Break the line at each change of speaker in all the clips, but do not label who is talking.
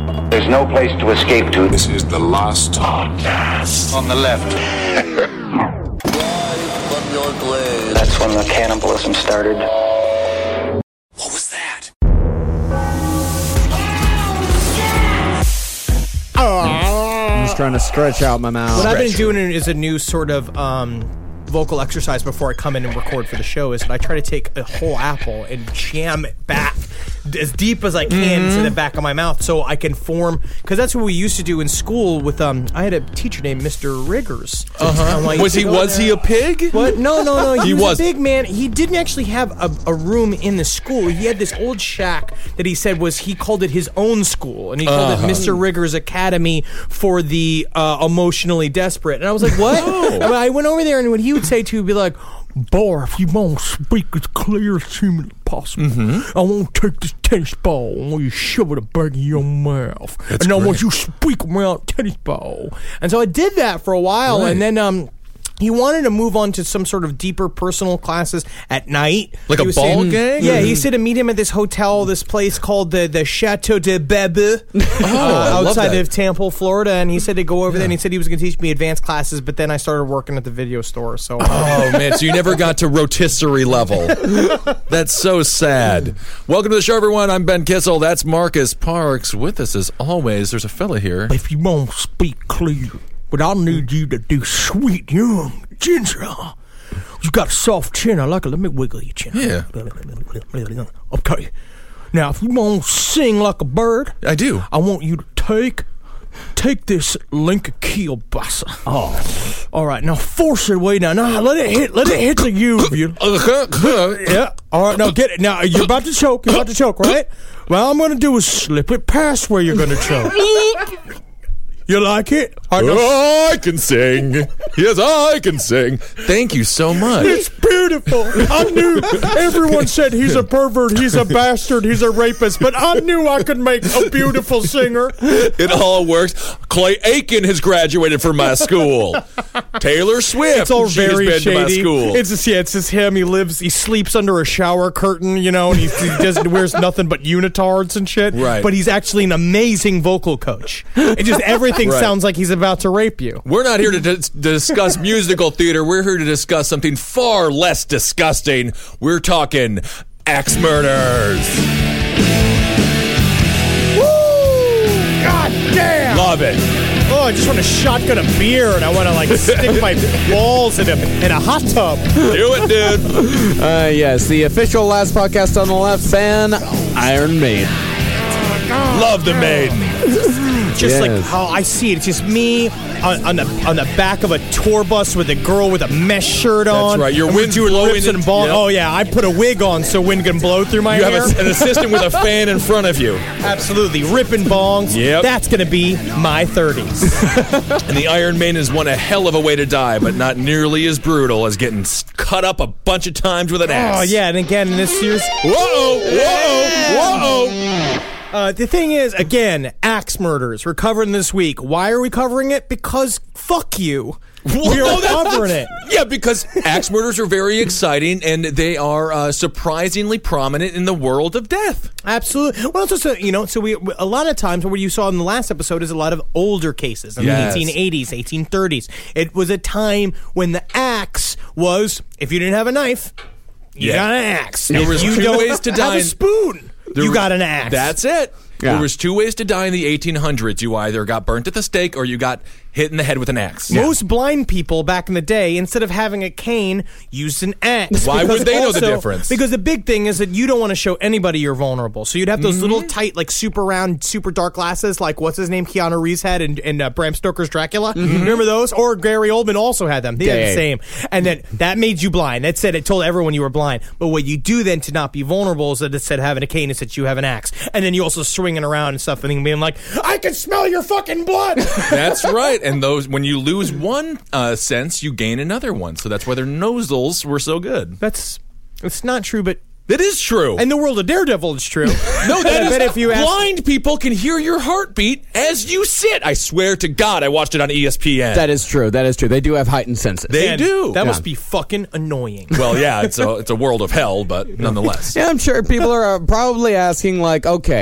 There's no place to escape to.
This is the last
podcast. On the left. That's when the cannibalism started.
What was that?
I'm just trying to stretch out my mouth.
What I've been doing is a new sort of vocal exercise before I come in and record for the show is that I try to take a whole apple and jam it back as deep as I can into the back of my mouth so I can form, because that's what we used to do in school with, I had a teacher named Mr. Riggers.
Was he a pig?
What? No. He was a big man. He didn't actually have a room in the school. He had this old shack that he said he called it his own school, and he called it Mr. Riggers Academy for the emotionally desperate. And I was like, what? I went over there, and what he would say to me would be like, boy, if you want to speak as clear as humanly possible, I want to take this tennis ball and want you shove it back in your mouth. I want you to speak around a tennis ball. And so I did that for a while, and then he wanted to move on to some sort of deeper personal classes at night.
Like a ball gang?
Yeah, he said to meet him at this hotel, this place called the Chateau de Bebe, outside of Tampa, Florida. And he said to go over there, and he said he was going to teach me advanced classes, but then I started working at the video store. So,
oh, man, so you never got to rotisserie level. That's so sad. Welcome to the show, everyone. I'm Ben Kissel. That's Marcus Parks. With us, as always, there's a fella here.
If you want to speak clear, but I need you to do sweet, young ginger. You got a soft chin. I like it. Let me wiggle your chin.
Yeah.
Okay. Now, if you want to sing like a bird,
I do.
I want you to take this Linka kielbasa. Oh. All right. Now force it way down. Now let it hit the uvula. Yeah. All right. Now get it. Now you're about to choke. Right? Well, I'm going to do is slip it past where you're going to choke. You like it?
I can sing. Yes, I can sing. Thank you so much.
It's beautiful. I knew everyone said he's a pervert, he's a bastard, he's a rapist, but I knew I could make a beautiful singer.
It all works. Clay Aiken has graduated from my school. Taylor Swift.
It's all very
been
shady.
To my school.
It's just him. He sleeps under a shower curtain, and he doesn't wears nothing but unitards and shit.
Right.
But he's actually an amazing vocal coach. It just everything sounds like he's about to rape you.
We're not here to discuss musical theater. We're here to discuss something far less disgusting. We're talking axe murders.
Woo! God damn!
Love it.
Oh, I just want to shotgun a beer, and I want to stick my balls in a hot tub.
Do it, dude.
Yes, the official last podcast on the left band, Iron Maiden.
Love the Maiden.
Just like how I see it. It's just me on the back of a tour bus with a girl with a mesh shirt on.
That's right. Your wind's blowing.
Rips and ball. Yep. Oh, yeah. I put a wig on so wind can blow through my hair.
You have an assistant with a fan in front of you.
Absolutely. Ripping bongs.
Yep.
That's going to be my 30s.
And the Iron Maiden is one a hell of a way to die, but not nearly as brutal as getting cut up a bunch of times with an axe.
Oh, yeah. And again, in this series.
Whoa.
The thing is, again, axe murders. We're covering this week. Why are we covering it? Because fuck you. We're covering it.
Yeah, because axe murders are very exciting, and they are surprisingly prominent in the world of death.
Absolutely. Well, it's also, so a lot of times what you saw in the last episode is a lot of older cases in the 1880s, 1830s. It was a time when the axe was, if you didn't have a knife, you got an axe.
There was two ways to die.
Have a spoon. You got an axe.
That's it.
Yeah.
There was two ways to die in the 1800s. You either got burnt at the stake or you got hit in the head with an axe.
Most blind people back in the day, instead of having a cane, used an axe.
Why would they know the difference?
Because the big thing is that you don't want to show anybody you're vulnerable. So you'd have those little tight, super round, super dark glasses, like what's his name, Keanu Reeves had in Bram Stoker's Dracula. Remember those? Or Gary Oldman also had them. They had the same. And then that made you blind. That said, it told everyone you were blind. But what you do then to not be vulnerable is that instead of having a cane, it's that you have an axe. And then you also swinging around and stuff and being like, I can smell your fucking blood.
That's right. And those, when you lose one sense, you gain another one. So that's why their nozzles were so good.
It's not true, but
it is true.
In the world of Daredevil, it's true.
No, that is. Blind people can hear your heartbeat as you sit. I swear to God, I watched it on ESPN.
That is true. They do have heightened senses.
They do.
That must be fucking annoying.
Well, yeah, it's a world of hell, but nonetheless.
Yeah, I'm sure people are probably asking, okay,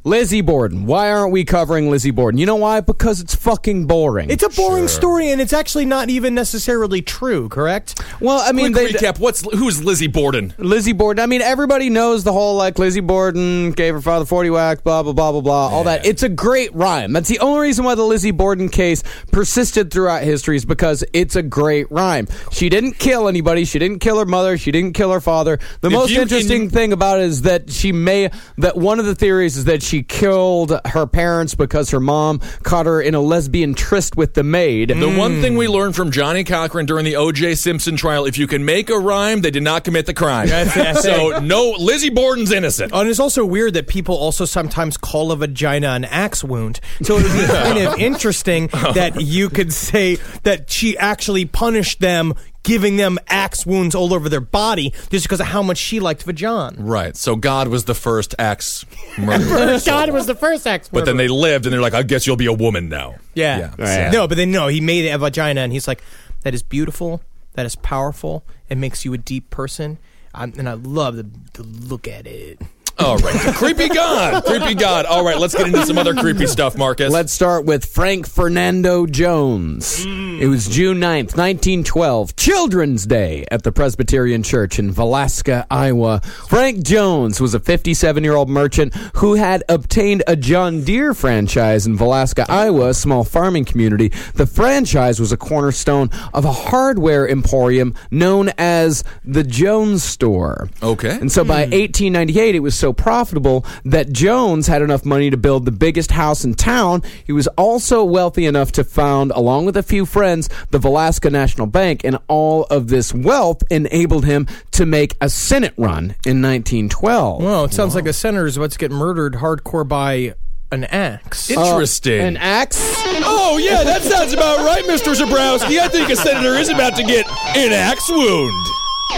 Lizzie Borden. Why aren't we covering Lizzie Borden? You know why? Because it's fucking boring.
It's a boring story, and it's actually not even necessarily true, correct?
Well, I mean,
Quick recap. Who's Lizzie Borden?
Lizzie Borden. I mean, everybody knows the whole, like, Lizzie Borden gave her father 40 whacks, blah, blah, blah, blah, blah, all that. It's a great rhyme. That's the only reason why the Lizzie Borden case persisted throughout history is because it's a great rhyme. She didn't kill anybody. She didn't kill her mother. She didn't kill her father. The most interesting thing about it is that that one of the theories is that she killed her parents because her mom caught her in a lesbian tryst with the maid.
The one thing we learned from Johnny Cochran during the O.J. Simpson trial, if you can make a rhyme, they did not commit the crime. So, no, Lizzie Borden's innocent.
And it's also weird that people also sometimes call a vagina an axe wound. So it would be kind of interesting that you could say that she actually punished them, giving them axe wounds all over their body just because of how much she liked vagina.
Right. So God was the first axe murderer.
God was the first axe murderer.
But then they lived, and they're like, I guess you'll be a woman now.
Yeah.
Right.
No, but then he made a vagina, and he's like, that is beautiful, that is powerful, it makes you a deep person, and I love to look at it.
All right. Creepy God. Creepy God. All right, let's get into some other creepy stuff, Marcus.
Let's start with Frank Fernando Jones. It was June 9th, 1912, Children's Day at the Presbyterian Church in Valaska, Iowa. Frank Jones was a 57-year-old merchant who had obtained a John Deere franchise in Valaska, Iowa, a small farming community. The franchise was a cornerstone of a hardware emporium known as the Jones Store.
Okay.
And so by 1898, it was so profitable that Jones had enough money to build the biggest house in town. He was also wealthy enough to found, along with a few friends, the Valaska National Bank, and all of this wealth enabled him to make a Senate run in 1912.
Well, it sounds like a senator is about to get murdered hardcore by an axe.
Interesting.
An axe?
Oh, yeah, that sounds about right, Mr. Zabrowski. I think a senator is about to get an axe wound.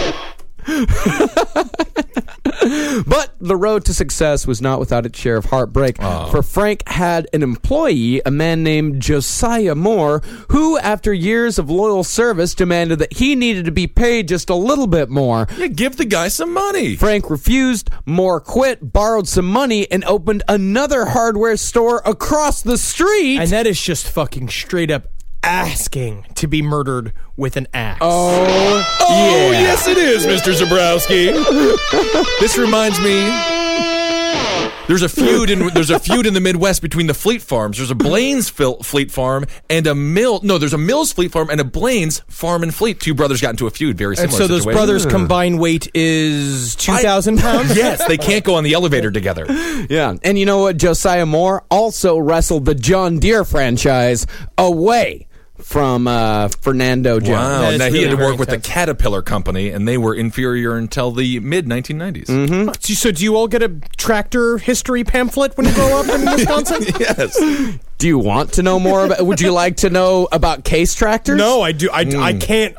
But the road to success was not without its share of heartbreak, for Frank had an employee, a man named Josiah Moore, who, after years of loyal service, demanded that he needed to be paid just a little bit more.
Yeah, give the guy some money.
Frank refused, Moore quit, borrowed some money, and opened another hardware store across the street.
And that is just fucking straight up asking to be murdered with an axe.
Oh, yes it is, Mr. Zabrowski. This reminds me, there's a feud in the Midwest between the Fleet Farms. There's a Blaines Fleet Farm and a there's a Mills Fleet Farm and a Blaines Farm and Fleet. Two brothers got into a feud, very similar.
And so those brothers' combined weight is 2,000 pounds?
Yes, they can't go on the elevator together.
Yeah, and you know what? Josiah Moore also wrestled the John Deere franchise away from Fernando Jones.
Wow. Now he had to work with the Caterpillar Company, and they were inferior until the mid-1990s.
Mm-hmm.
So do you all get a tractor history pamphlet when you grow up in Wisconsin?
Yes.
Do you want to know more about? Would you like to know about case tractors?
No, I do. I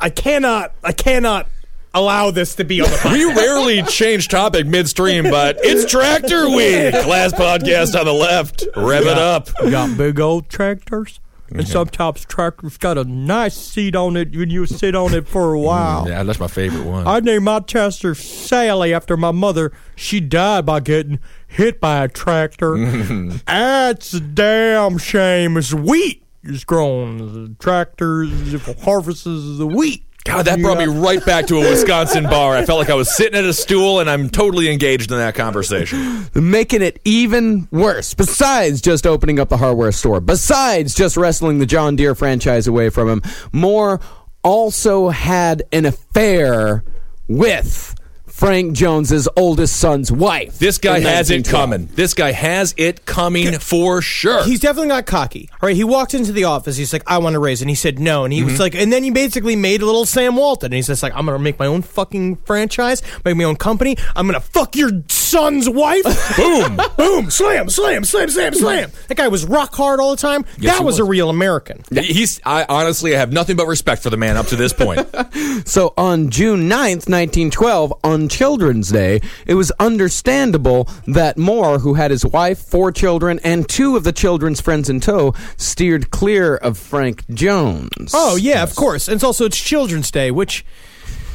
cannot allow this to be on the podcast.
We rarely change topic midstream, but it's Tractor Week. Last podcast on the left. Rev it up.
We got big old tractors. And sometimes tractor's got a nice seat on it when you sit on it for a while.
Yeah, that's my favorite one.
I named my tractor Sally after my mother. She died by getting hit by a tractor. That's a damn shame. It's wheat is growing. The tractor harvests the wheat.
God, that brought me right back to a Wisconsin bar. I felt like I was sitting at a stool, and I'm totally engaged in that conversation.
Making it even worse, besides just opening up the hardware store, besides just wrestling the John Deere franchise away from him, Moore also had an affair with Frank Jones's oldest son's wife.
This guy has it coming. This guy has it coming for sure.
He's definitely not cocky. All right, he walked into the office. He's like, I want to raise. And he said no. And he was like, and then he basically made a little Sam Walton. And he's just like, I'm going to make my own fucking franchise, make my own company. I'm going to fuck your son's wife. Boom. Boom. Slam, slam, slam, slam, slam. That guy was rock hard all the time.
Yes,
that was a real American.
I honestly have nothing but respect for the man up to this point.
So on June 9th, 1912, on Children's Day, it was understandable that Moore, who had his wife, 4 children, and 2 of the children's friends in tow, steered clear of Frank Jones.
Oh, yeah, of course. And it's Children's Day, which...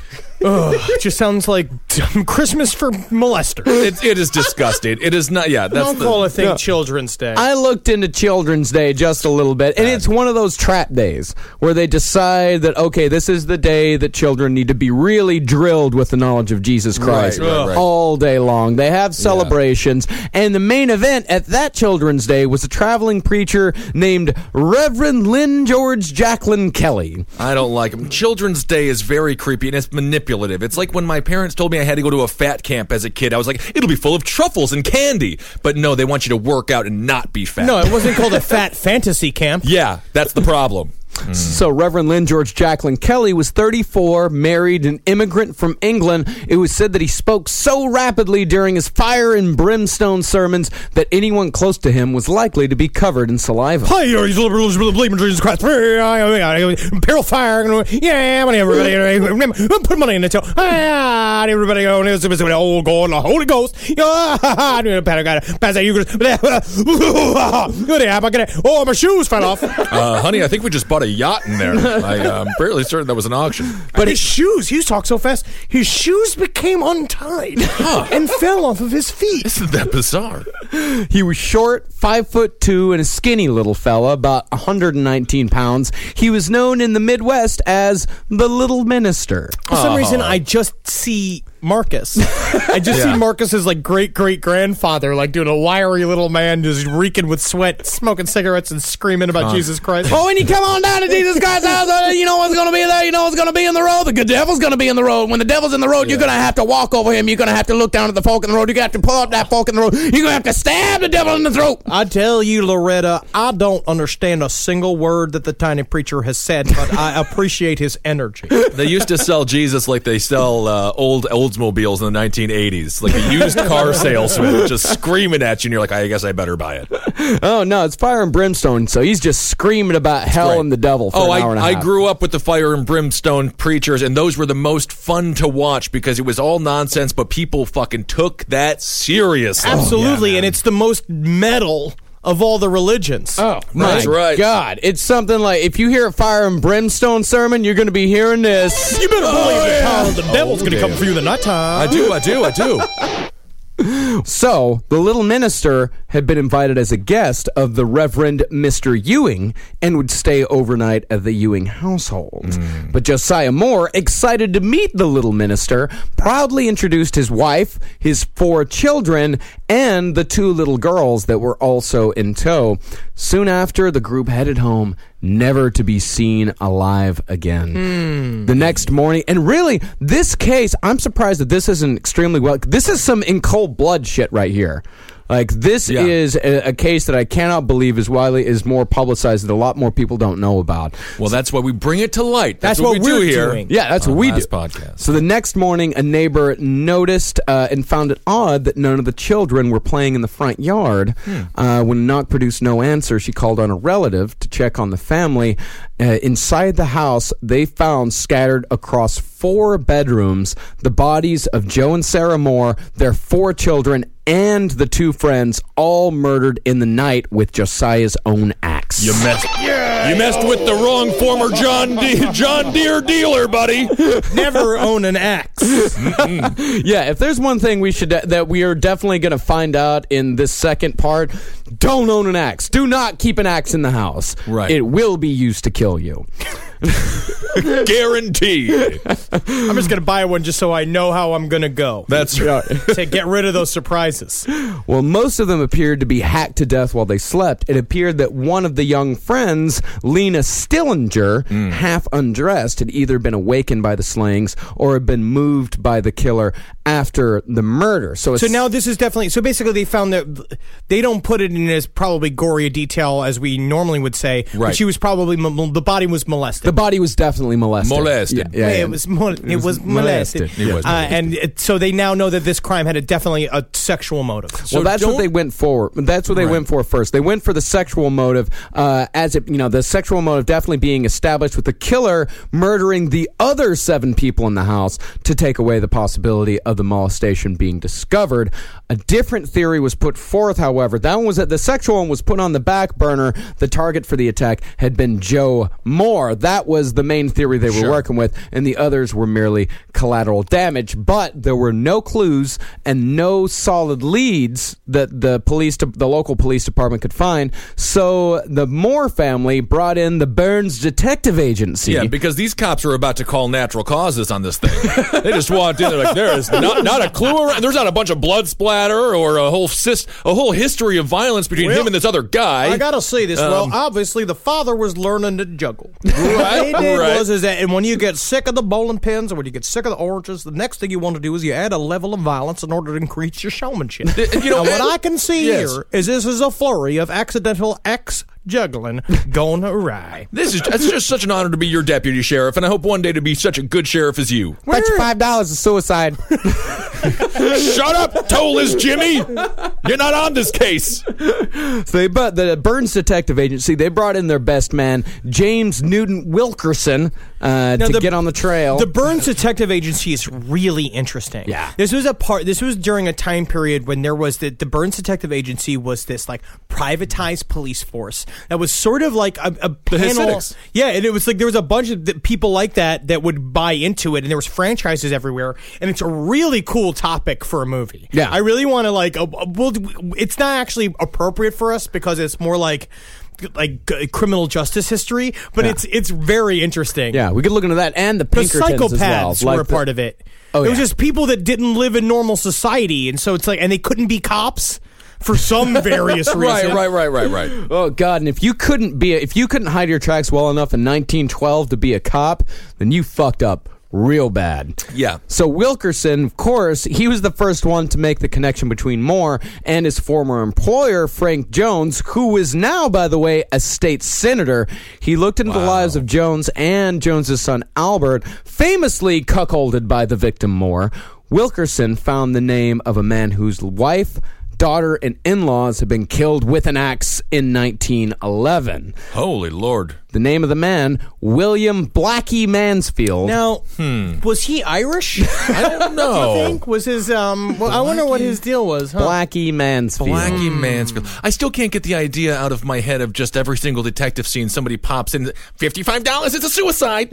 It just sounds like Christmas for molesters.
It is disgusting. It is not. Yeah, that's
Don't call a thing Children's Day.
I looked into Children's Day just a little bit, and it's one of those trap days where they decide that, okay, this is the day that children need to be really drilled with the knowledge of Jesus Christ
Right.
all day long. They have celebrations, and the main event at that Children's Day was a traveling preacher named Reverend Lynn George Jacqueline Kelly.
I don't like them. Children's Day is very creepy and it's manipulative. It's like when my parents told me I had to go to a fat camp as a kid. I was like, it'll be full of truffles and candy. But no, they want you to work out and not be fat.
No, it wasn't called a fat fantasy camp.
Yeah, that's the problem.
So Reverend Lynn George Jacqueline Kelly was 34, married, an immigrant from England. It was said that he spoke so rapidly during his fire and brimstone sermons that anyone close to him was likely to be covered in saliva.
Hi, you liberals believe in Jesus Christ. Peril fire. Yeah, everybody. Put money in the till. Everybody. Oh, God, the Holy Ghost. Oh, my shoes fell off.
Honey, I think we just bought a yacht in there. I'm fairly certain that was an auction.
But his shoes, you talk so fast, his shoes became untied and fell off of his feet.
Isn't that bizarre?
He was short, 5'2", and a skinny little fella, about 119 pounds. He was known in the Midwest as the Little Minister.
For some reason, I just see Marcus. I just see Marcus as like great-great-grandfather, like doing a wiry little man just reeking with sweat, smoking cigarettes and screaming about Jesus Christ.
Oh, when you come on down to Jesus Christ's house, you know what's going to be there. You know what's going to be in the road. The good devil's going to be in the road. When the devil's in the road, you're going to have to walk over him. You're going to have to look down at the fork in the road. You're going to have to pull up that fork in the road. You're going to have to stab the devil in the throat.
I tell you, Loretta, I don't understand a single word that the tiny preacher has said, but I appreciate his energy.
They used to sell Jesus like they sell old Oldsmobiles in the 1980s, like a used car salesman just screaming at you, and you're like, I guess I better buy it.
Oh, no, it's fire and brimstone, so he's just screaming about hell
Right.
and the devil for an hour and a half.
I grew up with the fire and brimstone preachers, and those were the most fun to watch because it was all nonsense, but people fucking took that seriously.
Absolutely, and it's the most metal of all the religions.
Oh, my
That's right.
God. It's something like, if you hear a fire and brimstone sermon, you're going to be hearing this.
You better believe the devil's going to come for you the nighttime.
I do.
So, the Little Minister had been invited as a guest of the Reverend Mr. Ewing and would stay overnight at the Ewing household. But Josiah Moore, excited to meet the Little Minister, proudly introduced his wife, his 4 children, and the 2 little girls that were also in tow. Soon after, the group headed home, never to be seen alive again. The next morning, and really, this case, I'm surprised that this isn't extremely well. This is some in cold blood shit right here. Like, this is a case that I cannot believe is more publicized that a lot more people don't know about.
Well, that's why we bring it to light. That's what we
we're
do here.
doing.
Yeah, that's what we do.
Last podcast.
So the next morning, a neighbor noticed and found it odd that none of the children were playing in the front yard. When a knock produced no answer, she called on a relative to check on the family. Inside the house, they found scattered across 4 bedrooms the bodies of Joe and Sarah Moore, their 4 children, and the 2 friends, all murdered in the night with Josiah's own axe.
You messed with the wrong former John Deere dealer, buddy.
Never own an axe.
Yeah, if there's one thing that we are definitely going to find out in this second part, don't own an axe. Do not keep an axe in the house.
Right.
It will be used to kill you.
Guaranteed.
I'm just going to buy one just so I know how I'm going to go.
That's right.
To get rid of those surprises.
Well, most of them appeared to be hacked to death while they slept. It appeared that one of the young friends, Lena Stillinger, half undressed, had either been awakened by the slayings or had been moved by the killer after the murder. So
now this is definitely... So basically they found that they don't put it in as probably gory a detail as we normally would say.
Right.
But she was probably... The body was molested.
the body was definitely molested.
Yeah.
It was molested. And so they now know that this crime had definitely a sexual motive.
Well, that's what they went for. That's what they went for first. They went for the sexual motive, the sexual motive definitely being established with the killer murdering the other 7 people in the house to take away the possibility of of the molestation being discovered. A different theory was put forth, however. That one was that the sexual one was put on the back burner. The target for the attack had been Joe Moore. That was the main theory they were working with, and the others were merely collateral damage. But there were no clues and no solid leads that the local police department could find. So the Moore family brought in the Burns Detective Agency.
Yeah, because these cops are about to call natural causes on this thing. They just walked in. They're like, there is not a clue around. There's not a bunch of blood splatter or a whole history of violence between him and this other guy.
I gotta say this. Well, obviously the father was learning to juggle.
Right,
what he did was that, and when you get sick of the bowling pins or when you get sick of the oranges, the next thing you want to do is you add a level of violence in order to increase your showmanship. What I can see here is this is a flurry of accidental juggling going awry.
It's just such an honor to be your deputy sheriff, and I hope one day to be such a good sheriff as you.
Bet you $5 is suicide.
Shut up, Toeless Jimmy! You're not on this case.
So the Burns Detective Agency, they brought in their best man, James Newton Wilkerson, to get on the trail.
The Burns Detective Agency is really interesting.
Yeah.
This was during a time period when there was the Burns Detective Agency was this like privatized police force that was sort of like a panel.
Hasidics.
Yeah, and it was like there was a bunch of people like that would buy into it, and there was franchises everywhere, and it's a really cool topic for a movie.
Yeah.
I really want to it's not actually appropriate for us because it's more like criminal justice history, but it's very interesting.
Yeah, we could look into that, and the Pinkertons as well.
Psychopaths were a part of it.
Oh,
it was just people that didn't live in normal society, and so it's like, and they couldn't be cops for some various reason.
Right.
Oh God! And if you couldn't hide your tracks well enough in 1912 to be a cop, then you fucked up real bad.
Yeah.
So Wilkerson, of course, he was the first one to make the connection between Moore and his former employer, Frank Jones, who is now, by the way, a state senator. He looked into the lives of Jones and Jones's son Albert, famously cuckolded by the victim Moore. Wilkerson found the name of a man whose wife, daughter, and in-laws had been killed with an axe in 1911.
Holy Lord.
The name of the man, William Blackie Mansfield.
Now, was he Irish?
I don't know.
I think was his. I wonder what his deal was. Huh?
Blackie Mansfield.
Blackie Mansfield. I still can't get the idea out of my head of just every single detective scene. Somebody pops in, $55, it's a suicide.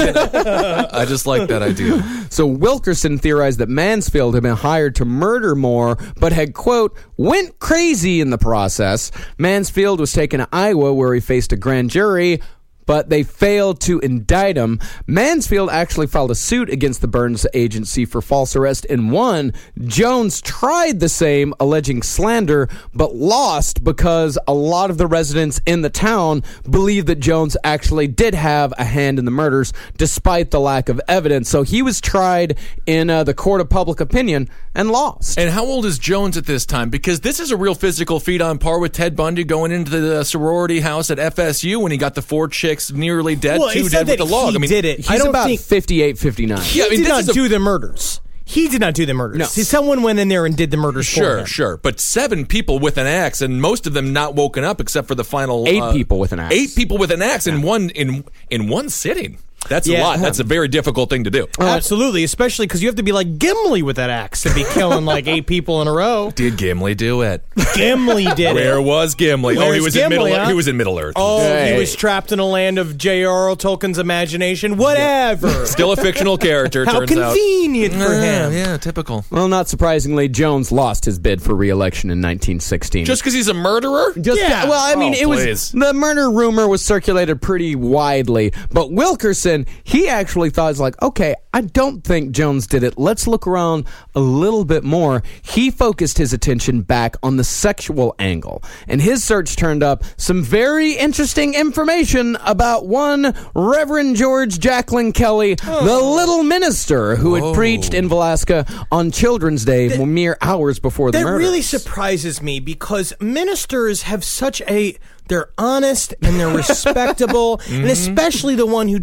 I just like that idea.
So Wilkerson theorized that Mansfield had been hired to murder Moore, but had, quote, went crazy in the process. Mansfield was taken to Iowa, where he faced a grand jury, but they failed to indict him. Mansfield actually filed a suit against the Burns Agency for false arrest and won. Jones tried the same, alleging slander, but lost because a lot of the residents in the town believed that Jones actually did have a hand in the murders, despite the lack of evidence. So he was tried in the court of public opinion and lost.
And how old is Jones at this time? Because this is a real physical feat on par with Ted Bundy going into the sorority house at FSU when he got the 4 chicks nearly dead,
well,
2 dead with the log.
Did it.
He's about 58, 59.
He did not do the murders. He did not do the murders.
No.
See, someone went in there and did the murders for him.
Sure. But 7 people with an axe, and most of them not woken up except for the final
8 people with an axe.
8 people with an axe in one sitting. That's a lot. That's a very difficult thing to do.
Absolutely, especially because you have to be like Gimli with that axe to be killing like 8 people in a row.
Did Gimli do it?
Gimli did it.
Where was Gimli?
Where's
he was
Gimli,
in Middle.
huh?
He was in Middle Earth.
Oh, he was trapped in a land of J.R.R. Tolkien's imagination. Whatever.
Still a fictional character.
How
turns out.
convenient for him.
Yeah, typical.
Well, not surprisingly, Jones lost his bid for re-election in 1916.
Just because he's a murderer?
Well, I mean, the murder rumor was circulated pretty widely, but Wilkerson, he actually thought, it's like, okay, I don't think Jones did it. Let's look around a little bit more. He focused his attention back on the sexual angle, and his search turned up some very interesting information about one Reverend George Jacqueline Kelly, the little minister who had preached in Valaska on Children's Day mere hours before the murder.
That really surprises me because ministers have such a... They're honest and they're respectable, and especially the one who chose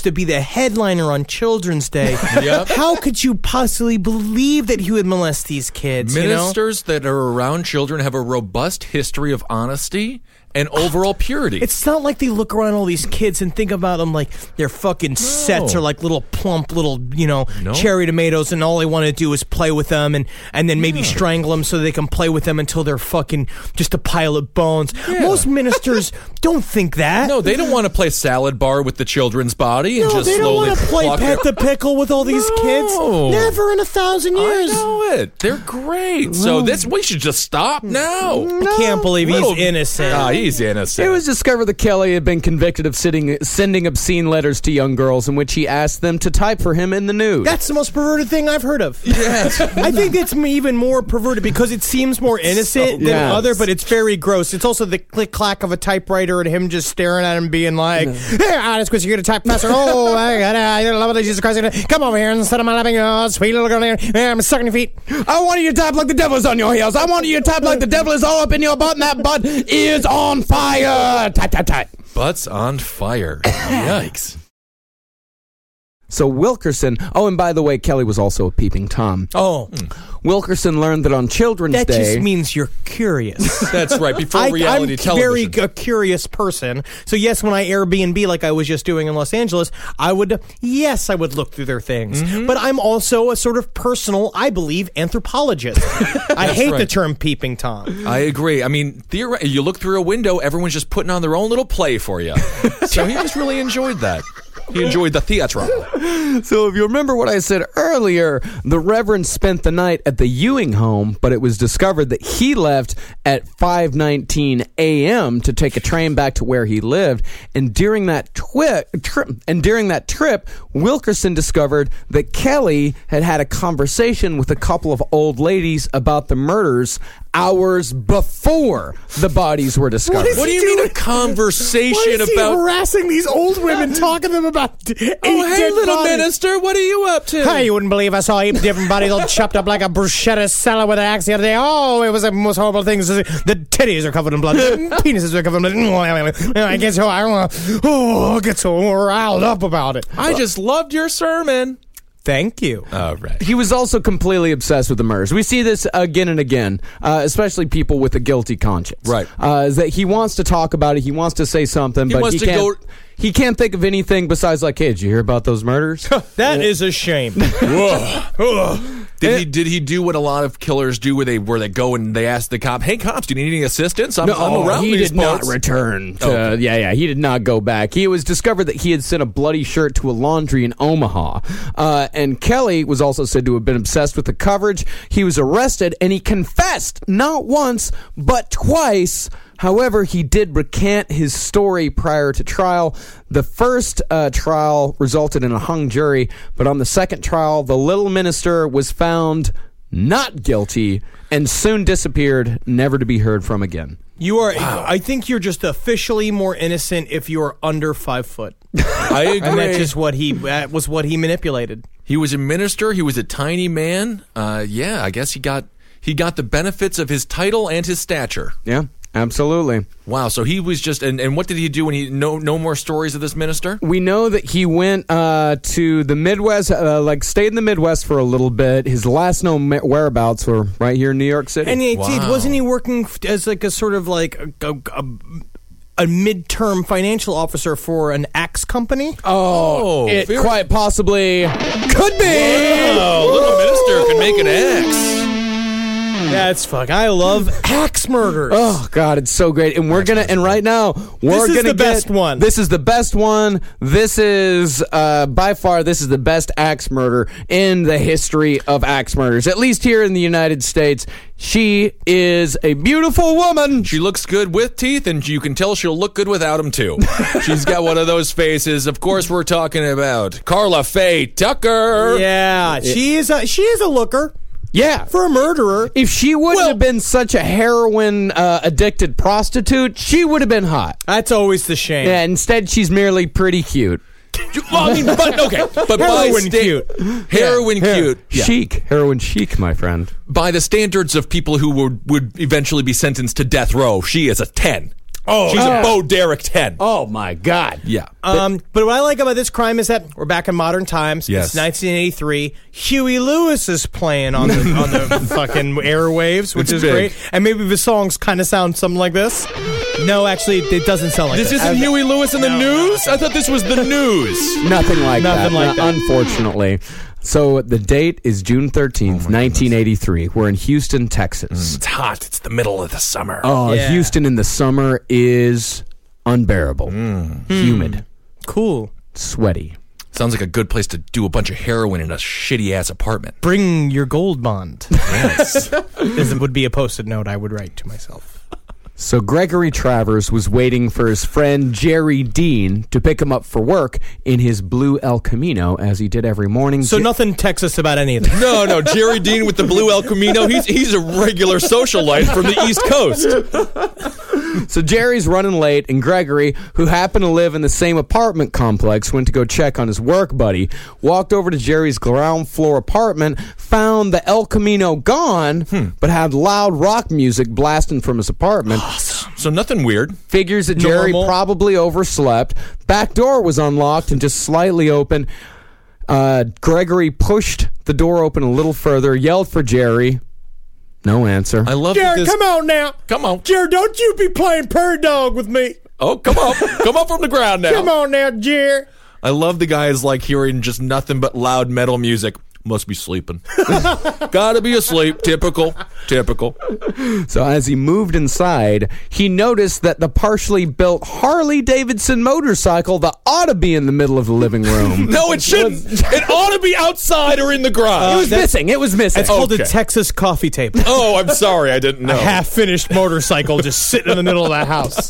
supposed to be the headliner on Children's Day.
Yep.
How could you possibly believe that he would molest these kids?
Ministers that are around children have a robust history of honesty and overall purity.
It's not like they look around all these kids and think about them like their fucking sets are like little plump little, cherry tomatoes, and all they want to do is play with them and then maybe strangle them so they can play with them until they're fucking just a pile of bones.
Yeah.
Most ministers don't think that.
No, they don't want to play salad bar with the children's body and just
they don't
slowly
want to play
pluck
Pet
it.
the Pickle with all these kids. Never in 1,000 years.
I know it. They're great. So we should just stop now.
I can't believe he's innocent.
He's innocent.
It was discovered that Kelly had been convicted of sending obscene letters to young girls in which he asked them to type for him in the nude.
That's the most perverted thing I've heard of.
Yes.
I think it's even more perverted because it seems more innocent than other, but it's very gross. It's also the click-clack of a typewriter and him just staring at him being like, hey, Honest Chris, you're going to type faster. Oh, my God, I love it, Jesus Christ. Come over here instead of my lapping, sweet little girl here. I'm sucking your feet.
I want you to type like the devil is on your heels. I want you to type like the devil is all up in your butt, and that butt is on fire. Type, type, type.
Butts on fire. Yikes.
So Wilkerson, and by the way, Kelly was also a peeping Tom.
Oh.
Wilkerson learned that on Children's
That
Day...
just means you're curious.
That's right, before reality television.
I'm very curious person. So yes, when I Airbnb like I was just doing in Los Angeles, I would look through their things. Mm-hmm. But I'm also a sort of personal, I believe, anthropologist. I hate the term peeping Tom.
I agree. I mean, you look through a window, everyone's just putting on their own little play for you. So he just really enjoyed that. He enjoyed the theatre.
So if you remember what I said earlier, the Reverend spent the night at the Ewing home, but it was discovered that he left at 5:19 a.m. to take a train back to where he lived. And during that trip, Wilkerson discovered that Kelly had a conversation with a couple of old ladies about the murders hours before the bodies were discovered.
What do you mean a conversation about
harassing these old women, talking to them about
hey, little
bodies.
Minister, what are you up to?
Hey, you wouldn't believe I saw 8 different bodies all chopped up like a bruschetta salad with an axe the other day. Oh, it was the most horrible thing. The titties are covered in blood. The penises are covered in blood. I get so riled up about it.
I just loved your sermon.
Thank you.
All right.
He was also completely obsessed with the murders. We see this again and again, especially people with a guilty conscience.
Right.
Is that he wants to talk about it, he wants to say something, but he can't think of anything besides like, hey, did you hear about those murders?
That is a shame.
Did he do what a lot of killers do, where they go and they ask the cop, "Hey, cops, do you need any assistance? I'm around
he
these
did not
parts."
return. He did not go back. He was discovered that he had sent a bloody shirt to a laundry in Omaha. And Kelly was also said to have been obsessed with the coverage. He was arrested, and he confessed not once, but twice. However, he did recant his story prior to trial. The first trial resulted in a hung jury, but on the second trial, the little minister was found not guilty and soon disappeared, never to be heard from again.
You are. Wow. I think you're just officially more innocent if you are under 5 foot.
I agree.
And that's just what he manipulated.
He was a minister. He was a tiny man. I guess he got the benefits of his title and his stature.
Yeah. Absolutely.
Wow, so he was just, and what did he do when he, no more stories of this minister?
We know that he went to the Midwest, stayed in the Midwest for a little bit. His last known whereabouts were right here in New York City.
And wasn't he working as like a sort of like a midterm financial officer for an axe company?
It quite possibly could be.
Wow, little minister could make an axe.
That's fuck. I love axe murders.
Oh God, it's so great. And right now we're gonna get
best one.
This is the best one. This is by far the best axe murder in the history of axe murders, at least here in the United States. She is a beautiful woman.
She looks good with teeth, and you can tell she'll look good without them too. She's got one of those faces. Of course, we're talking about Carla Faye Tucker.
Yeah, she is a looker.
Yeah.
For a murderer.
If she wouldn't have been such a heroin addicted prostitute, she would have been hot.
That's always the shame.
Yeah, instead she's merely pretty cute.
Well, I mean, but
heroin cute.
Heroin cute.
Yeah. Chic. Heroin chic, my friend.
By the standards of people who would eventually be sentenced to death row, she is a 10.
Oh,
she's a Bo Derek 10.
Oh my God.
Yeah.
But what I like about this crime is that we're back in modern times.
Yes.
It's 1983. Huey Lewis is playing on the fucking airwaves, which
It's
is
big.
great. And maybe the songs kind of sound something like this. No, actually, it doesn't sound like
This
this.
isn't Huey Lewis in the news? I thought this was the news.
Nothing like
Nothing like that.
Unfortunately. So the date is June 13th, 1983. We're in Houston, Texas.
It's hot. It's the middle of the summer.
Oh,
Yeah.
Houston in the summer is unbearable. Humid,
Cool.
sweaty.
Sounds like a good place to do a bunch of heroin in a shitty-ass apartment.
Bring your gold bond.
Yes.
This would be a post-it note I would write to myself.
So Gregory Travers was waiting for his friend Jerry Dean to pick him up for work in his blue El Camino, as he did every morning.
So nothing Texas about any of this.
No, Jerry Dean with the blue El Camino. He's a regular socialite from the East Coast.
So Jerry's running late, and Gregory, who happened to live in the same apartment complex, went to go check on his work buddy, walked over to Jerry's ground floor apartment, found the El Camino gone, but had loud rock music blasting from his apartment.
So nothing weird.
Figures that Jerry
Normal.
probably overslept. Back door was unlocked and just slightly open. Gregory pushed the door open a little further, yelled for Jerry. No answer.
I love that
Jared,
this.
come on now.
Come on.
Jared, don't you be playing Prairie Dog with me.
Oh, come on. Come up from the ground now.
Come on now, Jared.
I love the guys like hearing just nothing but loud metal music. Must be sleeping. Gotta be asleep. Typical.
So as he moved inside, he noticed that the partially built Harley-Davidson motorcycle that ought to be in the middle of the living room.
No, it shouldn't. It ought to be outside or in the garage.
It was missing. It was missing.
It's called a
Okay.
Texas coffee table.
Oh, I'm sorry. I didn't know.
A half-finished motorcycle just sitting in the middle of that house.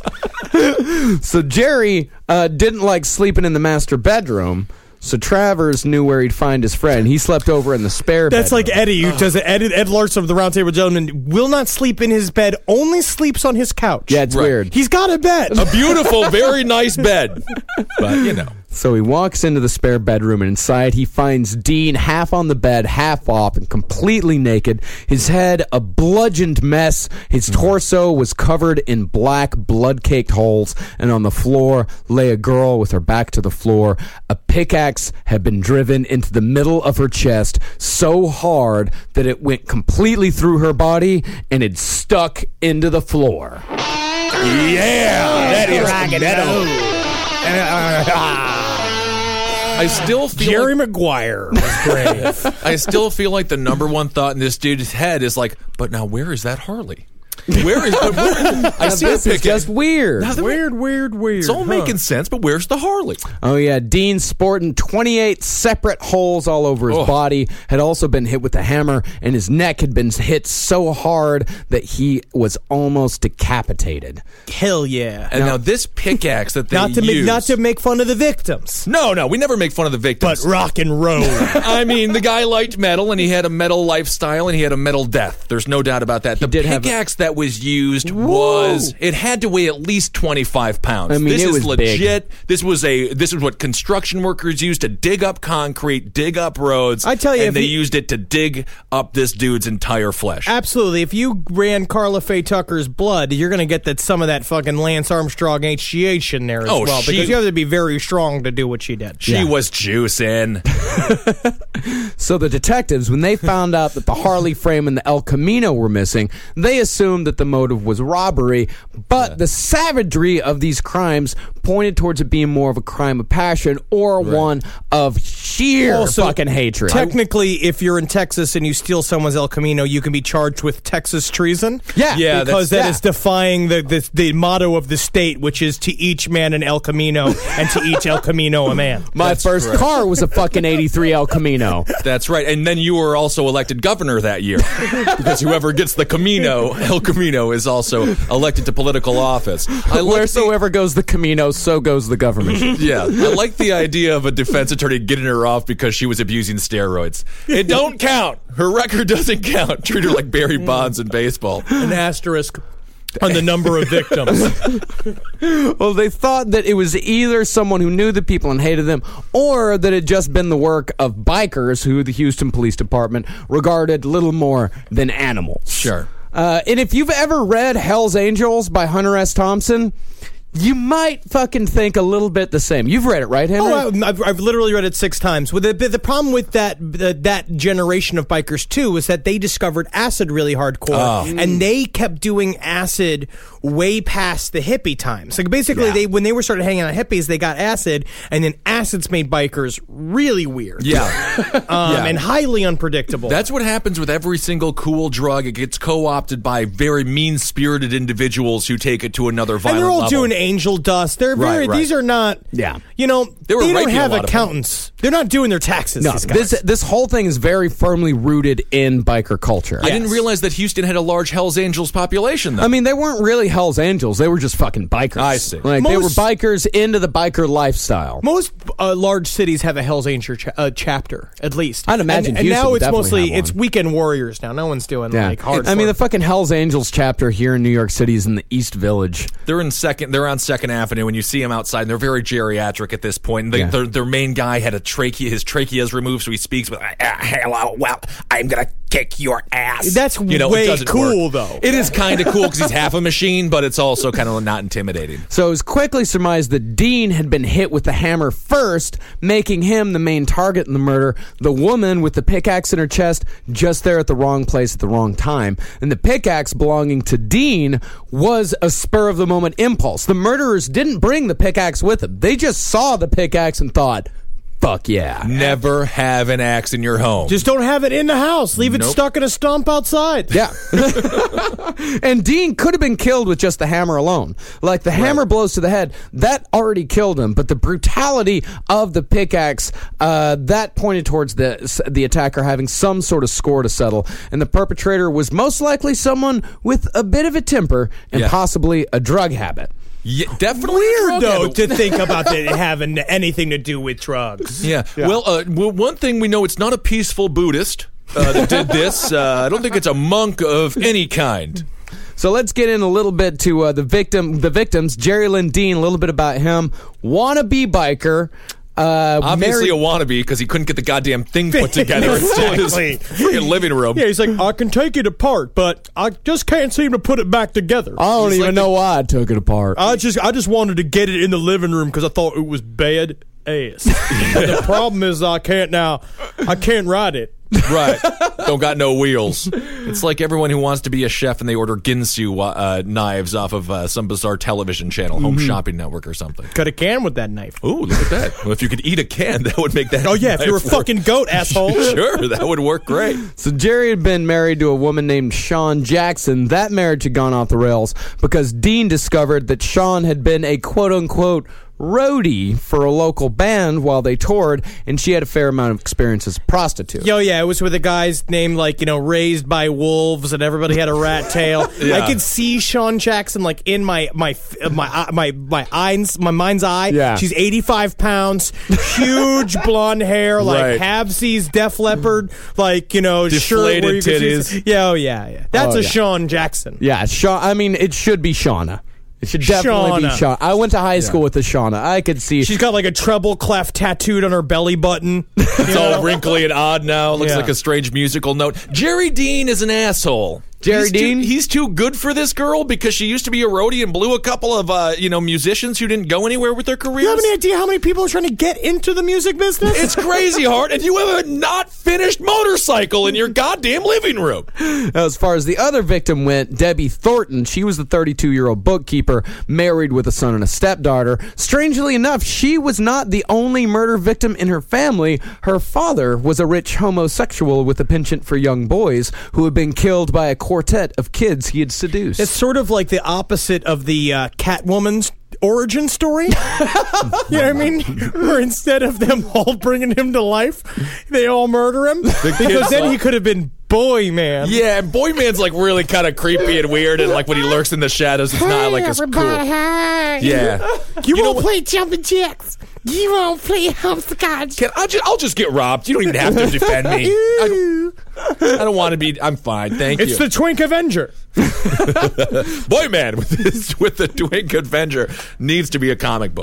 So Jerry didn't like sleeping in the master bedroom. So Travers knew where he'd find his friend. He slept over in the spare
That's
bedroom.
like Eddie, who does it. Ed Larson of the Round Table Gentlemen will not sleep in his bed, only sleeps on his couch.
Yeah, it's
Right.
weird.
He's got a bed.
A beautiful, very nice bed. But, you know.
So he walks into the spare bedroom, and inside he finds Dean half on the bed, half off, and completely naked. His head a bludgeoned mess. His torso was covered in black, blood-caked holes, and on the floor lay a girl with her back to the floor. A pickaxe had been driven into the middle of her chest so hard that it went completely through her body, and it stuck into the floor.
Yeah, that is I still feel
Jerry Maguire was brave.
I still feel like the number one thought in this dude's head is like, but now where is that Harley? Where is? I see a
This is
picture.
just weird.
weird.
It's all making sense, but where's the Harley?
Oh, yeah. Dean, sporting 28 separate holes all over his
Oh.
body, had also been hit with a hammer, and his neck had been hit so hard that he was almost decapitated.
Hell yeah.
And now this pickaxe that they
Not to make fun of the victims,
No, we never make fun of the
but
victims.
rock and roll.
I mean, the guy liked metal, and he had a metal lifestyle, and he had a metal death. There's no doubt about that. The
did have a-
pickaxe that was used was it had to weigh at least 25 pounds.
I mean,
this
it
is
was
legit. This is what construction workers used to dig up concrete, dig up roads.
I tell you,
and
if
they
you-
used it to dig up this dude's entire flesh.
Absolutely. If you ran Carla Faye Tucker's blood, you're going to get some of that fucking Lance Armstrong HGH in there as
Oh,
well.
she-
Because you have to be very strong to do what she did.
She was juicing.
So the detectives, when they found out that the Harley frame and the El Camino were missing, they assumed that the motive was robbery, but the savagery of these crimes pointed towards it being more of a crime of passion or one of sheer
Also,
fucking hatred.
Technically, if you're in Texas and you steal someone's El Camino, you can be charged with Texas treason.
Yeah,
because
that's-
that is defying the motto of the state, which is to each man an El Camino and to each El Camino a man.
My first car was a fucking 83 El Camino.
That's right. And then you were also elected governor that year. Because whoever gets the Camino, El Camino, is also elected to political office.
Wheresoever goes the Camino, so goes the government.
Yeah, I like the idea of a defense attorney getting her off because she was abusing steroids. It don't count. Her record doesn't count. Treat her like Barry Bonds in baseball.
An asterisk on the number of victims.
Well, they thought that it was either someone who knew the people and hated them, or that it had just been the work of bikers who the Houston Police Department regarded little more than animals.
Sure.
And if you've ever read Hell's Angels by Hunter S. Thompson, you might fucking think a little bit the same. You've read it, right, Henry?
Oh, I've literally read it 6 times. Well, the problem with that generation of bikers, too, was that they discovered acid really hardcore. And they kept doing acid way past the hippie times. Like, basically, when they were started hanging out hippies, they got acid, and then acids made bikers really weird. And highly unpredictable.
That's what happens with every single cool drug. It gets co-opted by very mean-spirited individuals who take it to another violent
level. And they're all
level.
doing angel dust. They're very.
Right.
These are not.
Yeah.
You know,
They were
don't
raping
have
a lot of
accountants. They're not doing their taxes.
No,
these guys.
this whole thing is very firmly rooted in biker culture.
I didn't realize that Houston had a large Hells Angels population, though.
I mean, they weren't really Hells Angels. They were just fucking bikers.
I see.
Like, they were bikers into the biker lifestyle.
Most large cities have a Hell's Angel chapter, at least.
I'd imagine
and
Houston
now
would
it's
definitely
mostly
have one.
weekend warriors now. No one's doing like hard.
I mean, the fucking Hells Angels chapter here in New York City is in the East Village.
They're on 2nd Avenue, and you see them outside, and they're very geriatric at this point. And their main guy had his trachea is removed, so he speaks with, hello, well, I'm going to kick your ass.
That's way cool, though.
It is kind of cool because he's half a machine, but it's also kind of not intimidating.
So it was quickly surmised that Dean had been hit with the hammer first, making him the main target in the murder. The woman with the pickaxe in her chest, just there at the wrong place at the wrong time. And the pickaxe belonging to Dean was a spur-of-the-moment impulse. The murderers didn't bring the pickaxe with them. They just saw the pickaxe and thought, fuck yeah.
Never have an axe in your home.
Just don't have it in the house. Leave it stuck in a stump outside.
Yeah. And Dean could have been killed with just the hammer alone. Like, the hammer blows to the head, that already killed him. But the brutality of the pickaxe, that pointed towards the attacker having some sort of score to settle. And the perpetrator was most likely someone with a bit of a temper and possibly a drug habit.
Yeah, definitely
weird, though, to think about it having anything to do with drugs.
Yeah. Well, one thing we know, it's not a peaceful Buddhist that did this. I don't think it's a monk of any kind.
So let's get in a little bit to the victims. Jerry Lynn Dean, a little bit about him. Wannabe biker.
Obviously a wannabe because he couldn't get the goddamn thing put together in his freaking living room.
Yeah, he's like, I can take it apart, but I just can't seem to put it back together.
I don't even know why I took it apart.
I just wanted to get it in the living room because I thought it was bad ass. The problem is I can't ride it.
Right. Don't got no wheels. It's like everyone who wants to be a chef and they order Ginsu knives off of some bizarre television channel, Home Shopping Network or something.
Cut a can with that knife.
Ooh, look at that. Well, if you could eat a can, that would make that.
Oh, yeah, if you're a fucking goat, asshole.
Sure, that would work great.
So Jerry had been married to a woman named Sean Jackson. That marriage had gone off the rails because Dean discovered that Sean had been a quote-unquote roadie for a local band while they toured, and she had a fair amount of experience as a prostitute.
It was with a guy's named Raised by Wolves, and everybody had a rat tail.
Yeah.
I could see Sean Jackson in my mind's eye.
Yeah.
She's 85 pounds, huge blonde hair,
Right.
Halvesies, Def Leppard, shirt
Deflated
where you can
titties.
see. Yeah. That's Sean Jackson.
Yeah, it should be Shauna. It should definitely be Shauna. I went to high school with the Shauna. I could see.
She's got a treble clef tattooed on her belly button.
It's all wrinkly and odd now. Looks like a strange musical note. Jerry Dean is an asshole.
Jerry Dean?
He's too good for this girl because she used to be a roadie and blew a couple of musicians who didn't go anywhere with their careers.
You have any idea how many people are trying to get into the music business?
It's crazy hard, and you have a not finished motorcycle in your goddamn living room.
As far as the other victim went, Debbie Thornton, she was the 32-year-old bookkeeper, married with a son and a stepdaughter. Strangely enough, she was not the only murder victim in her family. Her father was a rich homosexual with a penchant for young boys who had been killed by a quartet of kids he had seduced.
It's sort of like the opposite of the Catwoman's origin story. You know what I mean? Where instead of them all bringing him to life, they all murder him. Because then he could have been Boy Man.
Yeah, and Boy Man's really kind of creepy and weird, and when he lurks in the shadows, it's not as cool.
Hi.
Yeah.
You won't play jumping jacks. You won't play hopscotch.
I'll just get robbed. You don't even have to defend me. I don't want to be. I'm fine. Thank you.
It's the Twink Avenger.
Boy Man with the Twink Avenger needs to be a comic book.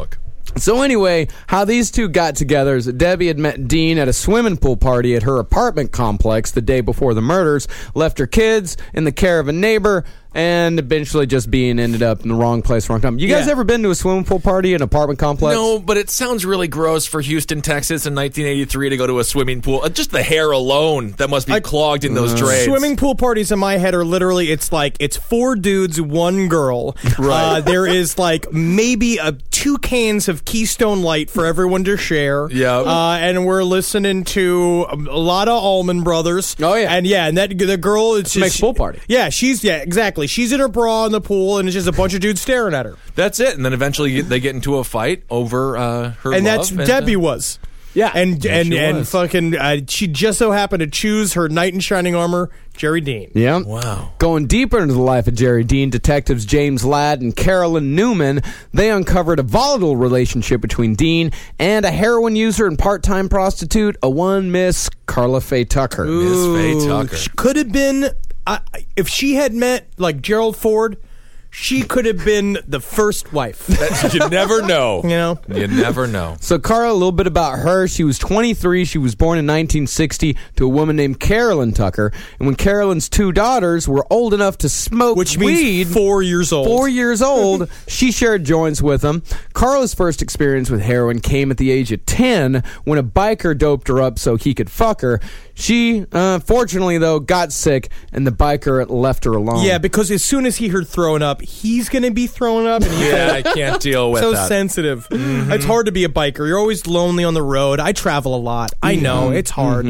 So anyway, how these two got together is that Debbie had met Dean at a swimming pool party at her apartment complex the day before the murders, left her kids in the care of a neighbor, and eventually just ended up in the wrong place, wrong time. You guys ever been to a swimming pool party in an apartment complex?
No, but it sounds really gross for Houston, Texas in 1983 to go to a swimming pool. Just the hair alone that must be clogged in those drains.
Swimming pool parties in my head are literally, it's 4 dudes, 1 girl.
Right.
There is maybe 2 cans of Keystone Light for everyone to share.
Yeah.
And we're listening to a lot of Allman Brothers.
Oh, yeah.
And the girl, it's just...
Makes pool party.
Yeah, exactly. She's in her bra in the pool, and it's just a bunch of dudes staring at her.
That's it. And then eventually they get into a fight over her
And
love.
that's Debbie was.
Yeah.
And
was.
fucking, she just so happened to choose her knight in shining armor, Jerry Dean.
Yeah.
Wow.
Going deeper into the life of Jerry Dean, detectives James Ladd and Carolyn Newman, they uncovered a volatile relationship between Dean and a heroin user and part-time prostitute, a one Miss Carla Faye Tucker.
Miss Faye Tucker.
She could have been, if she had met Gerald Ford, she could have been the first wife.
You never know.
You
never know.
So Carla, a little bit about her. She was 23. She was born in 1960 to a woman named Carolyn Tucker. And when Carolyn's 2 daughters were old enough to smoke
Which
weed,
means 4 years old.
4 years old, she shared joints with them. Carla's first experience with heroin came at the age of 10 when a biker doped her up so he could fuck her. She, fortunately, though, got sick, and the biker left her alone.
Yeah, because as soon as he heard throwing up, he's going to be throwing up. And
I can't deal with
so
that.
sensitive. It's hard to be a biker. You're always lonely on the road. I travel a lot. I know. It's hard.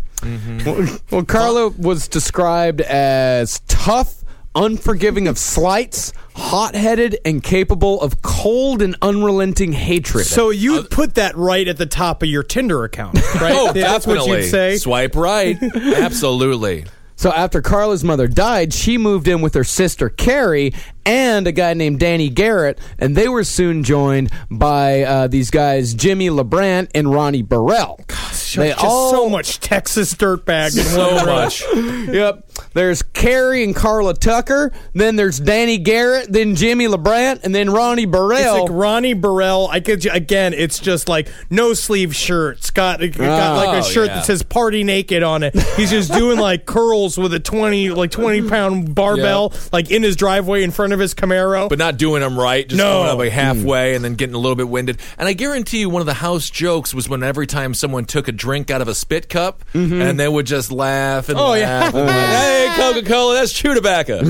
Well, Carla was described as tough, unforgiving of slights, hot-headed, and capable of cold and unrelenting hatred.
So you put that right at the top of your Tinder account, right?
Oh,
That's what
definitely.
you'd say?
Swipe right. Absolutely.
So after Carla's mother died, she moved in with her sister Carrie and a guy named Danny Garrett, and they were soon joined by these guys Jimmy LeBrant and Ronnie Burrell. They
Just so much Texas dirtbag in
So
one room.
much.
Yep. There's Carrie and Carla Tucker. Then there's Danny Garrett. Then Jimmy LeBrant. And then Ronnie Burrell.
It's Ronnie Burrell. Again, it's just no sleeve shirt. It's got a shirt that says "Party Naked" on it. He's just doing curls with a 20-pound barbell in his driveway in front of his Camaro.
But not doing them right. Just going up halfway and then getting a little bit winded. And I guarantee you one of the house jokes was when every time someone took a drink out of a spit cup and they would just laugh and laugh. And hey, Coca-Cola, that's chew tobacco.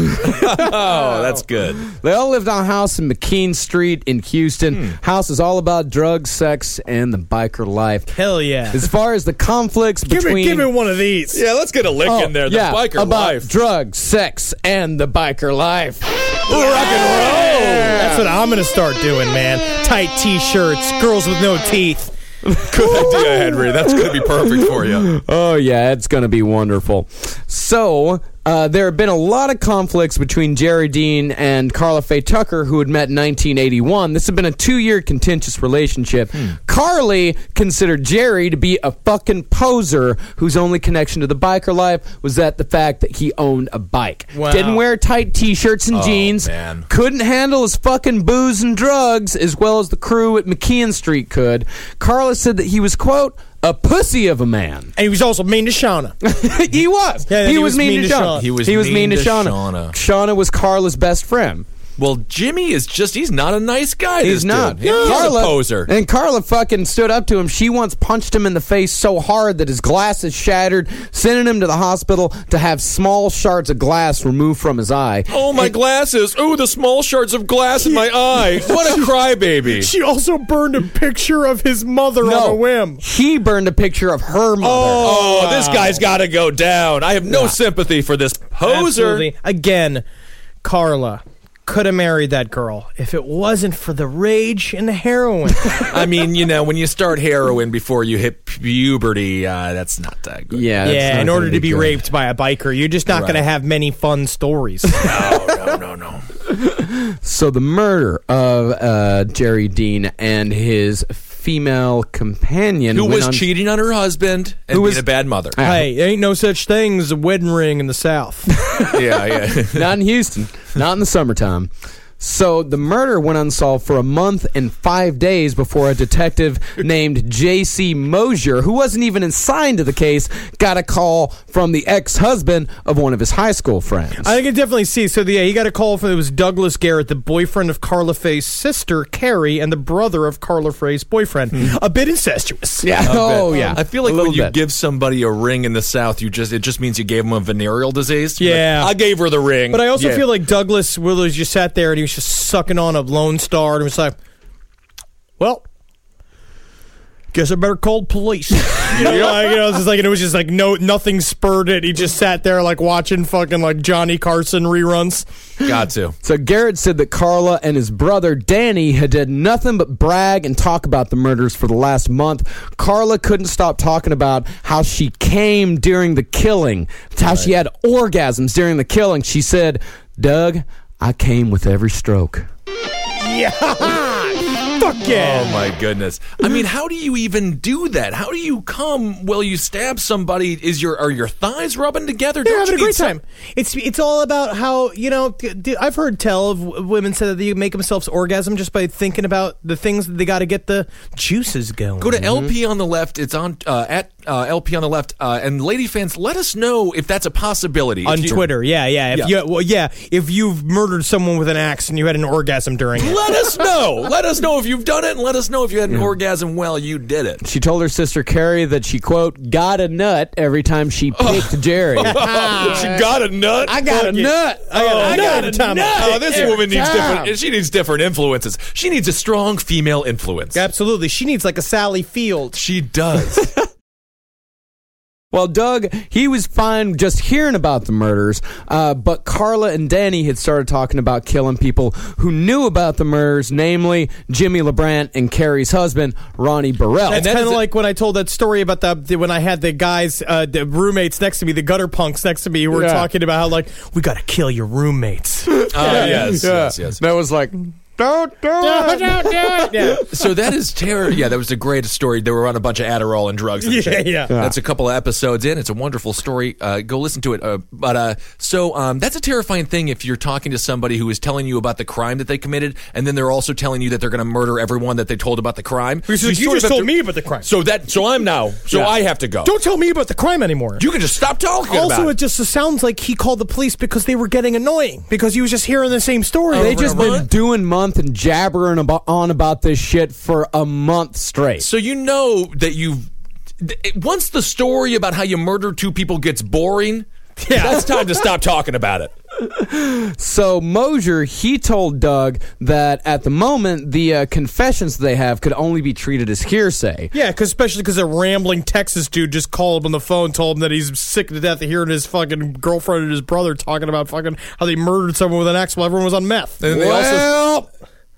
Oh, that's good.
They all lived on a house in McKean Street in Houston. House is all about drugs, sex, and the biker life.
Hell yeah.
As far as the conflicts between...
Give me one of these.
Yeah, let's get a lick in there. The biker
about
life.
drugs, sex, and the biker life.
Rock and roll. That's what I'm going to start doing, man. Tight T-shirts, girls with no teeth.
Good idea, Henry. That's going to be perfect for you.
Oh, yeah, it's going to be wonderful. So, there have been a lot of conflicts between Jerry Dean and Carla Faye Tucker, who had met in 1981. This had been a 2-year contentious relationship. Carly considered Jerry to be a fucking poser whose only connection to the biker life was the fact that he owned a bike.
Wow.
Didn't wear tight T-shirts and jeans.
Man.
Couldn't handle his fucking booze and drugs as well as the crew at McKean Street could. Carla said that he was, quote, a pussy of a man.
And he was also mean to Shauna.
He was.
Yeah,
he was mean to Shauna.
He was
mean to Shauna.
Shauna.
Shauna was Carla's best friend.
Well, Jimmy is he's not a nice guy.
He's
this
not.
Dude. He's
Carla,
a poser.
And Carla fucking stood up to him. She once punched him in the face so hard that his glasses shattered, sending him to the hospital to have small shards of glass removed from his eye.
Oh, my glasses. Oh, the small shards of glass in my eye. What a crybaby.
She also burned a picture of his mother on a whim.
He burned a picture of her mother.
Oh, this guy's got to go down. I have no sympathy for this poser.
Absolutely. Again, Carla could have married that girl if it wasn't for the rage and the heroin.
I mean, when you start heroin before you hit puberty, that's not that good.
Yeah, that's
Yeah,
not
in order
gonna
to be
good.
raped by a biker, you're just not going to have many fun stories.
No.
So the murder of Jerry Dean and his female companion
Who
went
was
on-
cheating on her husband and
Who was-
being a bad mother.
Hey, there ain't no such thing as a wedding ring in the South.
Yeah.
Not in Houston. Not in the summertime. So the murder went unsolved for a month and 5 days before a detective named J.C. Mosier, who wasn't even assigned to the case, got a call from the ex-husband of one of his high school friends.
I can definitely see. So he got a call from, it was Douglas Garrett, the boyfriend of Carla Faye's sister, Carrie, and the brother of Carla Faye's boyfriend. A bit incestuous.
Yeah. Oh, yeah.
I feel like
A
when
little
you
bit.
give somebody a ring in the South, it just means you gave them a venereal disease.
Yeah.
Like, I gave her the ring.
But I also
Yeah.
feel like Douglas Willis just sat there and he was just sucking on a Lone Star and was like, well, guess I better call the police. It's just like, and it was just like nothing spurred it. He just sat there like watching fucking like Johnny Carson reruns.
Got to.
So Garrett said that Carla and his brother Danny had done nothing but brag and talk about the murders for the last month. Carla couldn't stop talking about how she came during the killing, how she had orgasms during the killing. She said, Doug, I came with every stroke.
Yeah. Fuck yeah.
Oh my goodness! I mean, how do you even do that? How do you come while you stab somebody? Are your thighs rubbing together?
They're
Don't
having a
you
great
need
time. It's all about how, I've heard tell of women say that they make themselves orgasm just by thinking about the things that they got to get the juices going.
Go to LP on the left. It's on at LP on the left. And lady fans, let us know if that's a possibility
on Twitter. Yeah. If you've murdered someone with an axe and you had an orgasm during it.
Let us know. Let us know if you've done it, and let us know if you had an orgasm while you did it.
She told her sister Carrie that she, quote, got a nut every time she picked Jerry.
She got a nut.
I got a nut.
I got a nut.
Oh, this woman needs different. She needs different influences. She needs a strong female influence.
Absolutely. She needs like a Sally Field.
She does.
Well, Doug, he was fine just hearing about the murders, but Carla and Danny had started talking about killing people who knew about the murders, namely Jimmy LeBrant and Carrie's husband, Ronnie Burrell.
That's kind of like when I told that story about when I had the guys, the roommates next to me, the gutter punks next to me, who were talking about how, like, we got to kill your roommates.
Yes.
That was like... Don't do it.
Yeah.
So that is terrible. Yeah, that was a great story. They were on a bunch of Adderall and drugs. And shit.
Yeah.
That's a couple of episodes in. It's a wonderful story. Go listen to it. So that's a terrifying thing if you're talking to somebody who is telling you about the crime that they committed, and then they're also telling you that they're going to murder everyone that they told about the crime.
You just told me about the crime.
So I'm now. So I have to go.
Don't tell me about the crime anymore.
You can just stop talking about it.
Also, it just sounds like he called the police because they were getting annoying, because he was just hearing the same story.
They just been doing month and jabbering on about this shit for a month straight.
So you know that once the story about how you murdered two people gets boring, that's time to stop talking about it.
So Mosier, he told Doug that at the moment, the confessions they have could only be treated as hearsay.
Yeah, especially because a rambling Texas dude just called him on the phone, told him that he's sick to death of hearing his fucking girlfriend and his brother talking about fucking how they murdered someone with an axe while everyone was on meth.
And they also...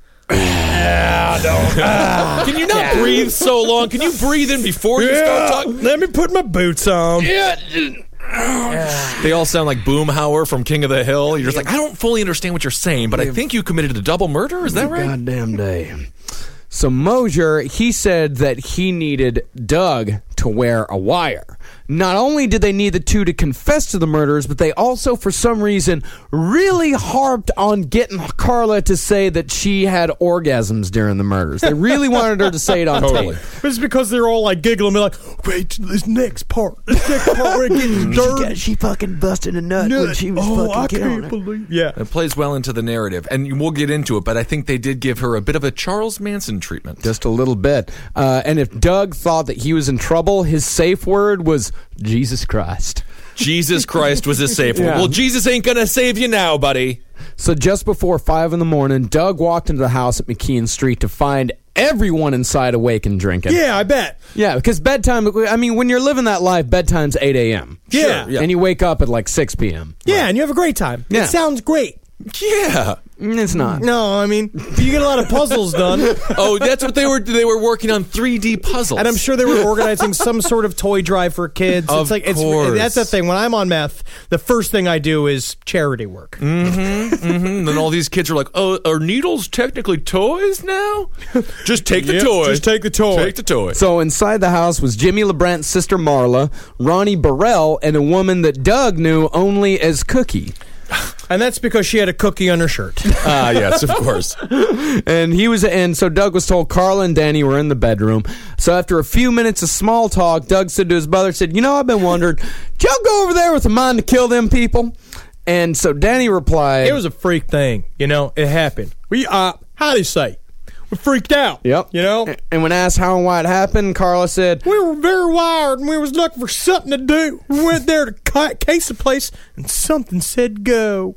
Can you not breathe so long? Can you breathe in before you start talking?
Let me put my boots on.
They all sound like Boomhauer from King of the Hill. You're just like, I don't fully understand what you're saying, but I think you committed a double murder. Is that right?
Goddamn day. So Mosier, he said that he needed Doug to wear a wire. Not only did they need the two to confess to the murders, but they also, for some reason, really harped on getting Carla to say that she had orgasms during the murders. They really wanted her to say it on tape.
It's because they're all like giggling, like, wait, this next part where it gets dirty.
She fucking busted a nut when she was fucking killing her.
Yeah.
It plays well into the narrative, and we'll get into it, but I think they did give her a bit of a Charles Manson treatment.
Just a little bit. And if Doug thought that he was in trouble, his safe word was Jesus Christ.
Jesus Christ was his safe word.
Yeah.
Well, Jesus ain't gonna save you now, buddy.
So just before 5 a.m, Doug walked into the house at McKeon Street to find everyone inside awake and drinking.
Yeah, I bet.
Yeah, because bedtime, I mean, when you're living that life, bedtime's 8 a.m.
Yeah.
Sure, yeah.
And you wake up at like 6 p.m.
Yeah, and you have a great time.
Yeah.
It sounds great.
Yeah.
It's not.
No, I mean, you get a lot of puzzles done.
Oh, that's what they were working on 3D puzzles.
And I'm sure they were organizing some sort of toy drive for kids.
Of course.
That's the thing. When I'm on meth, the first thing I do is charity work.
And then all these kids are like, oh, are needles technically toys now? Just take the toy.
Just take the toy.
Take the toy.
So inside the house was Jimmy LeBrant's sister Marla, Ronnie Burrell, and a woman that Doug knew only as Cookie.
And that's because she had a cookie on her shirt.
Yes, of course.
And so Doug was told Carla and Danny were in the bedroom. So after a few minutes of small talk, Doug said to his brother, I've been wondering, did y'all go over there with a mind to kill them people? And so Danny replied,
it was a freak thing. It happened. We, how do you say? We freaked out.
Yep. And when asked how and why it happened, Carla said,
we were very wired and we was looking for something to do. We went there to case the place and something said go.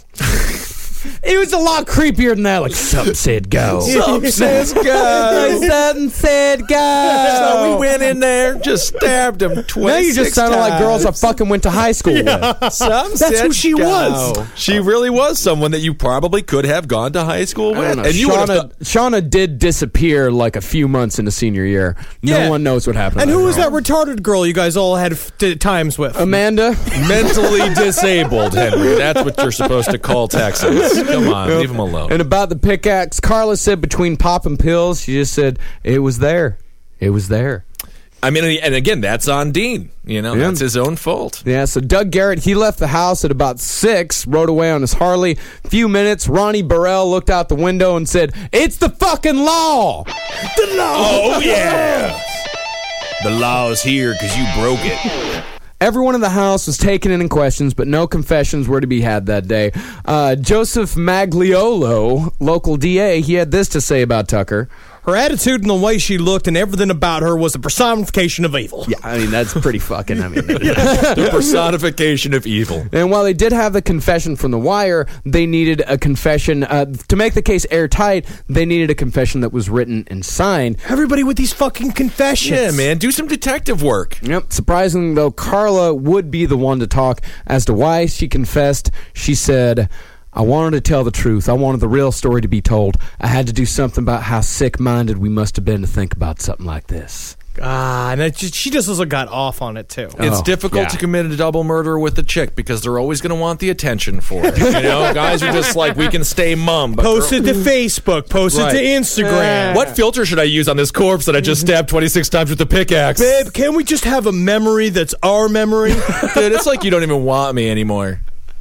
It was a lot creepier than that. Like, something said go.
Something says go.
Something said go.
So we went in there, just stabbed him 26
Now you just sounded like girls I fucking went to high school with.
That's who she was.
She really was someone that you probably could have gone to high school with. And
Shauna did disappear like a few months into senior year. No one knows what happened.
And who was that retarded girl you guys all had times with?
Amanda.
Mentally disabled, Henry. That's what you're supposed to call Texans. Come on, leave him alone.
And about the pickaxe, Carla said between popping pills, she just said, it was there. It was there.
I mean, and again, that's on Dean. That's his own fault.
Yeah, so Doug Garrett, he left the house at about 6, rode away on his Harley. Few minutes, Ronnie Burrell looked out the window and said, it's the fucking law!
The law!
Oh, yeah! The law is here because you broke it.
Everyone in the house was taken in questions, but no confessions were to be had that day. Joseph Magliolo, local DA, he had this to say about Tucker.
Her attitude and the way she looked and everything about her was a personification of evil.
Yeah, I mean, that's pretty fucking,
the personification of evil.
And while they did have the confession from The Wire, they needed a confession, to make the case airtight, they needed a confession that was written and signed.
Everybody with these fucking confessions.
Yeah, man, do some detective work.
Yep. Surprisingly, though, Carla would be the one to talk as to why she confessed. She said, I wanted to tell the truth. I wanted the real story to be told. I had to do something about how sick-minded we must have been to think about something like this.
And she just also got off on it, too.
It's difficult to commit a double murder with a chick because they're always going to want the attention for it. Guys are just like, we can stay mum.
Post it to Facebook. Post it to Instagram.
What filter should I use on this corpse that I just stabbed 26 times with a pickaxe?
Babe, can we just have a memory that's our memory?
Dude, it's like you don't even want me anymore.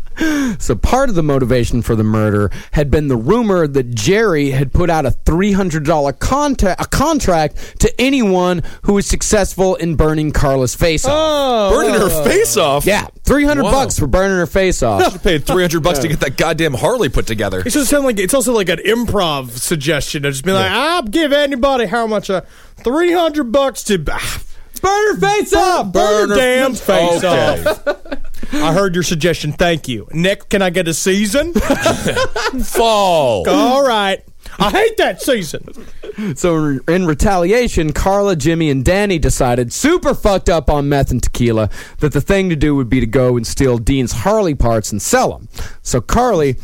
So part of the motivation for the murder had been the rumor that Jerry had put out a $300 contract to anyone who was successful in burning Carla's face off.
Burning her face off?
Yeah, $300 for burning her face off.
I should have paid $300 to get that goddamn Harley put together.
It just sounds like it's also like an improv suggestion. It'd just be like, I'll give anybody how much? $300 to
burn her face off.
Burn her damn face off. I heard your suggestion. Thank you. Nick, can I get a season?
Fall.
All right. I hate that season.
So in retaliation, Carla, Jimmy, and Danny decided, super fucked up on meth and tequila, that the thing to do would be to go and steal Dean's Harley parts and sell them. So Carla,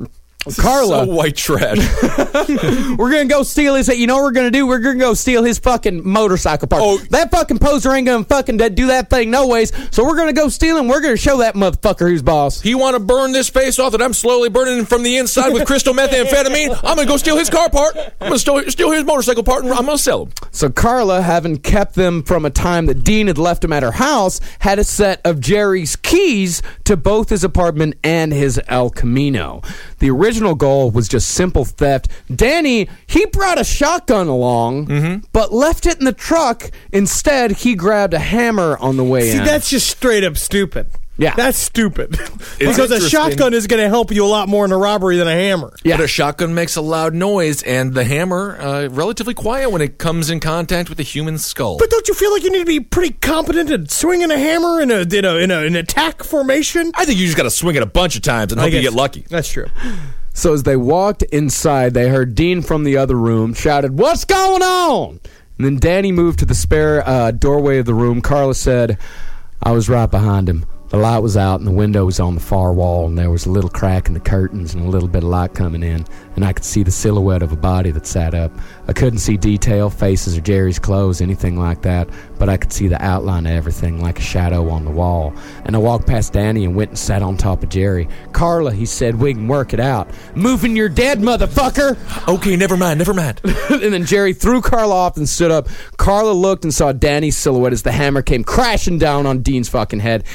so white trash.
We're gonna go steal his. You know what we're gonna do? We're gonna go steal his fucking motorcycle part.
Oh,
that fucking poser ain't gonna fucking do that thing no ways. So we're gonna go steal him. We're gonna show that motherfucker who's boss.
You want to burn this face off that I'm slowly burning from the inside with crystal methamphetamine? I'm gonna go steal his car part. I'm gonna steal his motorcycle part, and I'm gonna sell him.
So Carla, having kept them from a time that Dean had left him at her house, had a set of Jerry's keys to both his apartment and his El Camino. The original goal was just simple theft. Danny, he brought a shotgun along, but left it in the truck. Instead, he grabbed a hammer on the way in.
See, that's just straight up stupid.
Yeah.
That's stupid. Because a shotgun is going to help you a lot more in a robbery than a hammer.
Yeah. But a shotgun makes a loud noise, and the hammer, relatively quiet when it comes in contact with a human skull.
But don't you feel like you need to be pretty competent at swinging a hammer in an attack formation?
I think you just got to swing it a bunch of times and hope you get lucky.
That's true.
So as they walked inside, they heard Dean from the other room shouted, "What's going on?" And then Danny moved to the spare doorway of the room. Carla said, "I was right behind him. The light was out and the window was on the far wall, and there was a little crack in the curtains and a little bit of light coming in, and I could see the silhouette of a body that sat up. I couldn't see detail, faces or Jerry's clothes, anything like that, but I could see the outline of everything like a shadow on the wall. And I walked past Danny and went and sat on top of Jerry. Carla," he said, "we can work it out." "Moving your dead, motherfucker!"
Okay, never mind.
And then Jerry threw Carla off and stood up. Carla looked and saw Danny's silhouette as the hammer came crashing down on Dean's fucking head. Dean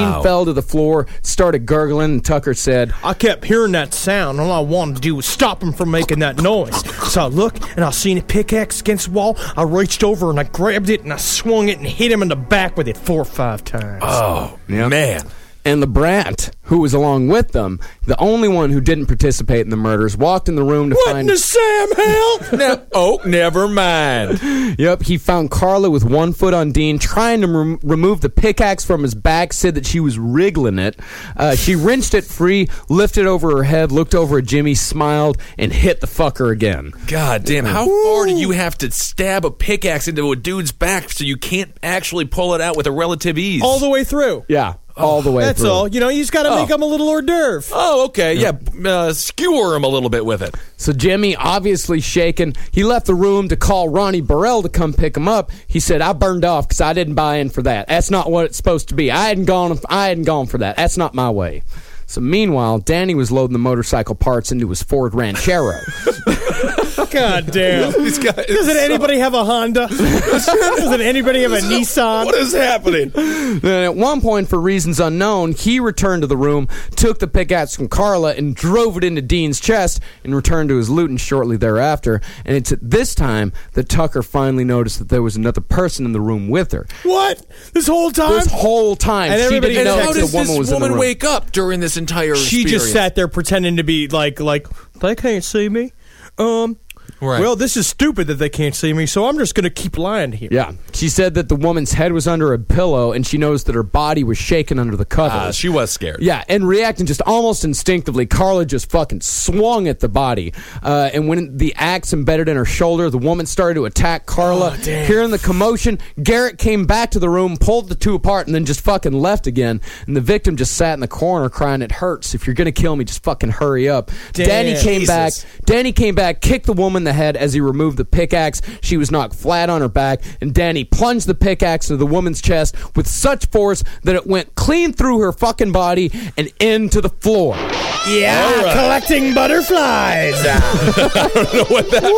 Dean fell to the floor, started gurgling, and Tucker said,
I kept hearing that sound. All I wanted to do was stop him from making that noise. So I looked, and I seen a pickaxe against the wall. I reached over, and I grabbed it, and I swung it and hit him in the back with it 4 or 5 times.
Oh, man.
And LeBrant, who was along with them, the only one who didn't participate in the murders, walked in the room to find...
What in the Sam hell?
Never mind.
Yep, he found Carla with one foot on Dean, trying to remove the pickaxe from his back, said that she was wriggling it. She wrenched it free, lifted over her head, looked over at Jimmy, smiled, and hit the fucker again.
God damn, how far do you have to stab a pickaxe into a dude's back so you can't actually pull it out with a relative ease?
All the way through.
Yeah. All the way
That's
through.
all. You know, you just got to make them a little hors d'oeuvre.
Oh, okay. Yeah. Skewer him a little bit with it.
So Jimmy, obviously shaken, he left the room to call Ronnie Burrell to come pick him up. He said, I burned off because I didn't buy in for that. That's not what it's supposed to be. I hadn't gone for that. That's not my way. So meanwhile, Danny was loading the motorcycle parts into his Ford Ranchero.
God damn. Doesn't anybody have a Honda? Doesn't anybody have a Nissan?
What is happening?
Then at one point, for reasons unknown, he returned to the room, took the pickaxe from Carla, and drove it into Dean's chest, and returned to his looting shortly thereafter. And it's at this time that Tucker finally noticed that there was another person in the room with her.
What? This whole time?
This whole time.
And
she
everybody
didn't know
How
the
does
woman
this
was in the
woman
room.
wake up during this entire
She
experience?
just sat there pretending to be like they can't see me.
Right.
Well, this is stupid that they can't see me, so I'm just going to keep lying here.
Yeah. She said that the woman's head was under a pillow, and she noticed that her body was shaking under the covers.
She was scared.
Yeah, and reacting just almost instinctively, Carla just fucking swung at the body. And when the axe embedded in her shoulder, the woman started to attack Carla. Hearing the commotion, Garrett came back to the room, pulled the two apart, and then just fucking left again. And the victim just sat in the corner crying, "It hurts. If you're going to kill me, just fucking hurry up." Danny came back, kicked the woman in the head as he removed the pickaxe. She was knocked flat on her back, and Danny plunged the pickaxe into the woman's chest with such force that it went clean through her fucking body and into the floor.
Yeah, collecting butterflies.
I don't know what that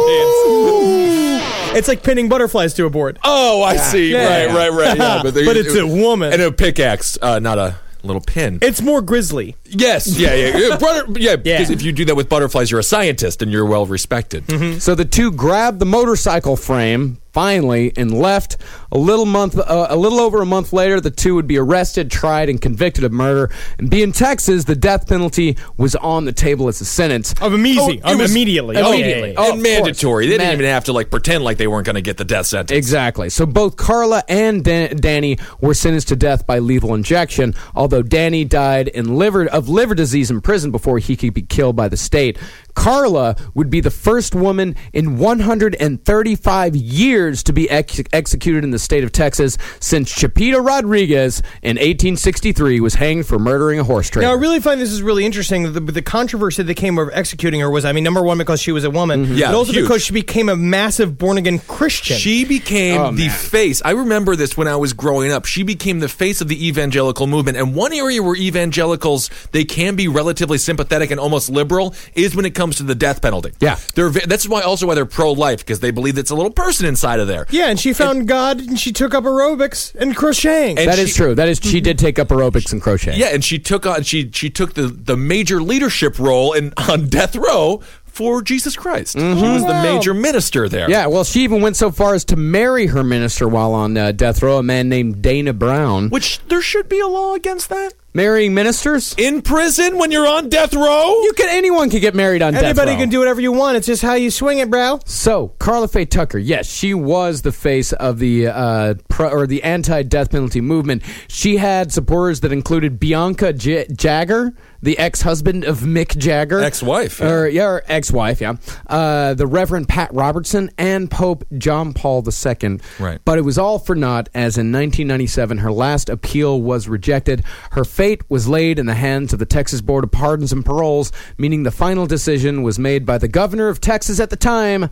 means.
It's like pinning butterflies to a board.
Oh, I see.
Yeah.
Right. Yeah,
But it's a woman.
And a pickaxe, not a little pin.
It's more grisly.
Yes. Yeah. Because if you do that with butterflies, you're a scientist and you're well respected.
Mm-hmm.
So the two grabbed the motorcycle frame finally and left. A little over a month later, the two would be arrested, tried, and convicted of murder. And being Texas, the death penalty was on the table as a sentence.
Immediately.
And mandatory. They didn't even have to pretend like they weren't going to get the death sentence.
Exactly. So both Carla and Danny were sentenced to death by lethal injection, although Danny died of liver disease in prison before he could be killed by the state. Carla would be the first woman in 135 years to be executed in the state of Texas since Chipita Rodriguez in 1863 was hanged for murdering a horse trader.
Now, I really find this is really interesting. The controversy that came over executing her was, number one, because she was a woman, but also
huge.
because she became a massive born-again Christian.
She became the face. I remember this when I was growing up. She became the face of the evangelical movement. And one area where evangelicals, they can be relatively sympathetic and almost liberal is when it comes to the death penalty.
Yeah.
That's why they're pro-life, because they believe it's a little person inside of there.
Yeah, and she found God, and she took up aerobics and crocheting.
And
that is true. She did take up aerobics and crochet.
Yeah, and she took the major leadership role on death row for Jesus Christ. She was the major minister there.
Yeah, well, she even went so far as to marry her minister while on death row, a man named Dana Brown.
Which there should be a law against that.
Marrying ministers?
In prison when you're on death row?
Anyone can get married on death row.
Anybody can do whatever you want. It's just how you swing it, bro.
So, Carla Faye Tucker, yes, she was the face of the the anti-death penalty movement. She had supporters that included Bianca Jagger, the ex-husband of Mick Jagger.
Ex-wife.
Or ex-wife, yeah. The Reverend Pat Robertson and Pope John Paul II.
Right.
But it was all for naught, as in 1997, her last appeal was rejected. Her fate was laid in the hands of the Texas Board of Pardons and Paroles, meaning the final decision was made by the governor of Texas at the time,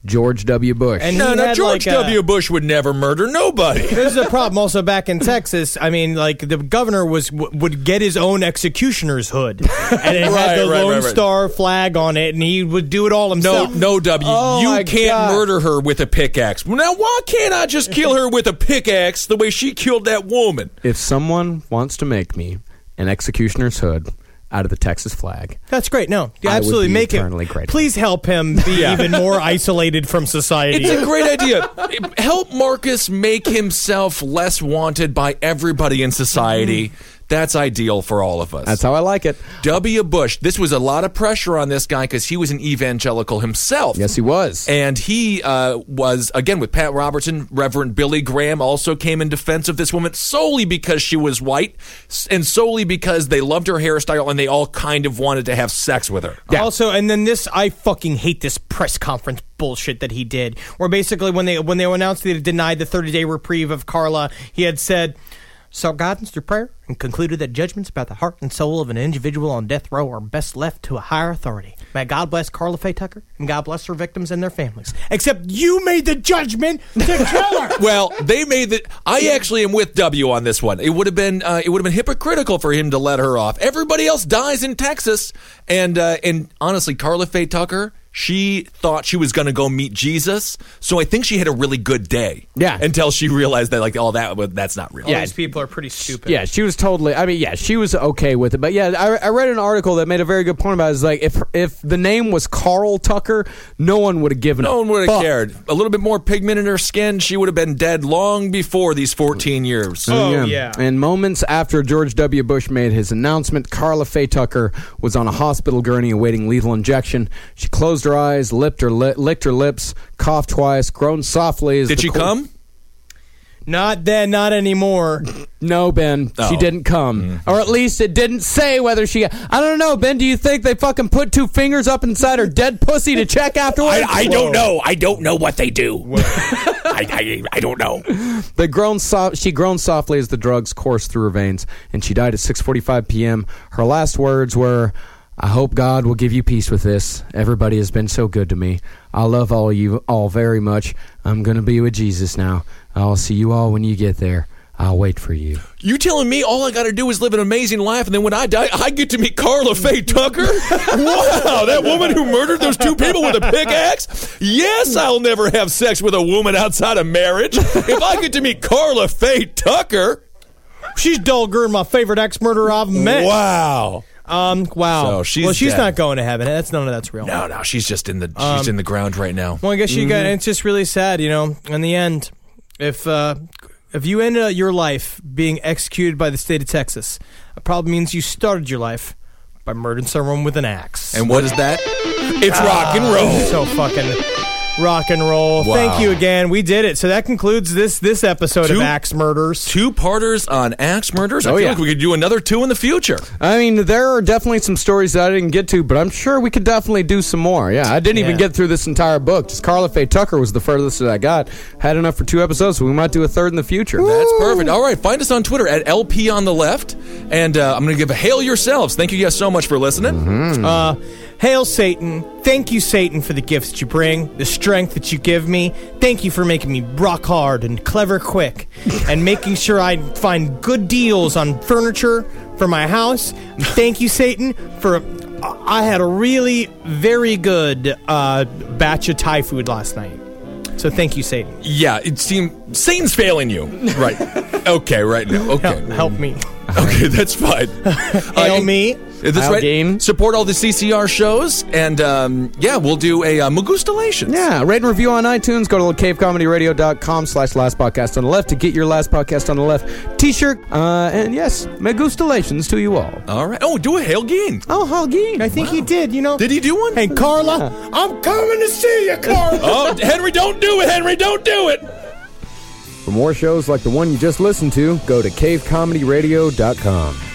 George W. Bush.
And
No,
he had
George
like
W. Bush would never murder nobody.
There's a problem also back in Texas. I mean, like the governor would get his own executioner's hood, and it had the Lone Star flag on it, and he would do it all himself.
No, W. You can't murder her with a pickaxe. Now, why can't I just kill her with a pickaxe the way she killed that woman?
If someone wants to make me an executioner's hood out of the Texas flag,
that's great. No,
I
absolutely
would be
make
eternally
it.
grateful.
Please help him be even more isolated from society.
It's a great idea. Help Marcus make himself less wanted by everybody in society. That's ideal for all of us.
That's how I like it.
W. Bush, this was a lot of pressure on this guy because he was an evangelical himself.
Yes, he was.
And he was, again, with Pat Robertson, Reverend Billy Graham also came in defense of this woman solely because she was white and solely because they loved her hairstyle and they all kind of wanted to have sex with her.
Yeah. Also, and then I fucking hate this press conference bullshit that he did, where basically when they announced that he denied the 30-day reprieve of Carla, he had said, sought guidance through prayer and concluded that judgments about the heart and soul of an individual on death row are best left to a higher authority. May God bless Carla Faye Tucker and God bless her victims and their families. Except you made the judgment to kill her.
Well, they made the. I actually am with W on this one. It would have been hypocritical for him to let her off. Everybody else dies in Texas, and honestly, Carla Faye Tucker, she thought she was going to go meet Jesus, so I think she had a really good day.
Yeah.
Until she realized that, like, that's not real.
All these people are pretty stupid.
Yeah, she was totally. I mean, yeah, she was okay with it. But yeah, I read an article that made a very good point about it. It's like if the name was Carl Tucker, no one would have given.
No one would have
fuck.
cared. A little bit more pigment in her skin, she would have been dead long before these 14 years.
Oh, yeah.
And moments after George W. Bush made his announcement, Carla Faye Tucker was on a hospital gurney awaiting lethal injection. She closed her eyes, licked her lips, coughed twice, groaned softly. As
Did she come?
Not then, not anymore.
No, Ben, she didn't come. Or at least it didn't say whether she... I don't know, Ben, do you think they fucking put two fingers up inside her dead pussy to check afterwards?
I don't know. I don't know what they do. I don't know.
She groaned softly as the drugs coursed through her veins, and she died at 6:45 p.m. Her last words were, I hope God will give you peace with this. Everybody has been so good to me. I love all you all very much. I'm going to be with Jesus now. I'll see you all when you get there. I'll wait for you.
You telling me all I got to do is live an amazing life, and then when I die, I get to meet Carla Faye Tucker? Wow, that woman who murdered those two people with a pickaxe? Yes, I'll never have sex with a woman outside of marriage. If I get to meet Carla Faye Tucker...
She's Dulger, my favorite ex-murderer I've met.
Wow.
Wow.
So she's dead.
Not going to heaven. None of that's real.
No, she's just in the ground right now.
Well, I guess you got. It's just really sad, in the end, if you end your life being executed by the state of Texas, it probably means you started your life by murdering someone with an axe.
And what is that? It's rock and roll.
So fucking rock and roll.
Wow.
Thank you again. We did it. So that concludes this episode of Axe Murders.
2-parters on Axe Murders. I feel like we could do another 2 in the future.
I mean, there are definitely some stories that I didn't get to, but I'm sure we could definitely do some more. Yeah, I didn't even get through this entire book. Just Carla Faye Tucker was the furthest that I got. Had enough for 2 episodes, so we might do a 3rd in the future.
That's perfect. All right, find us on Twitter at LP on the left, and I'm going to give a hail yourselves. Thank you guys so much for listening.
Hail Satan. Thank you, Satan, for the gifts that you bring, the strength that you give me. Thank you for making me rock hard and clever quick, and making sure I find good deals on furniture for my house. And thank you, Satan, for... I had a really very good batch of Thai food last night. So thank you, Satan.
Yeah, it seems Satan's failing you. Right. Okay, right now. Okay.
Help me.
Okay, that's fine.
Hail me.
That's right. Support all the CCR shows, and we'll do a Magustalations.
Yeah, rate and review on iTunes. Go to cavecomedyradio.com/Last Podcast on the Left to get your Last Podcast on the Left t-shirt. And yes, Magustalations to you all.
All right. Oh, do a Hail Geen.
Oh, Hail Geen.
I think he did,
Did he do one?
Hey, Carla, I'm coming to see you, Carla.
Oh, Henry, don't do it, Henry. Don't do it.
For more shows like the one you just listened to, go to cavecomedyradio.com.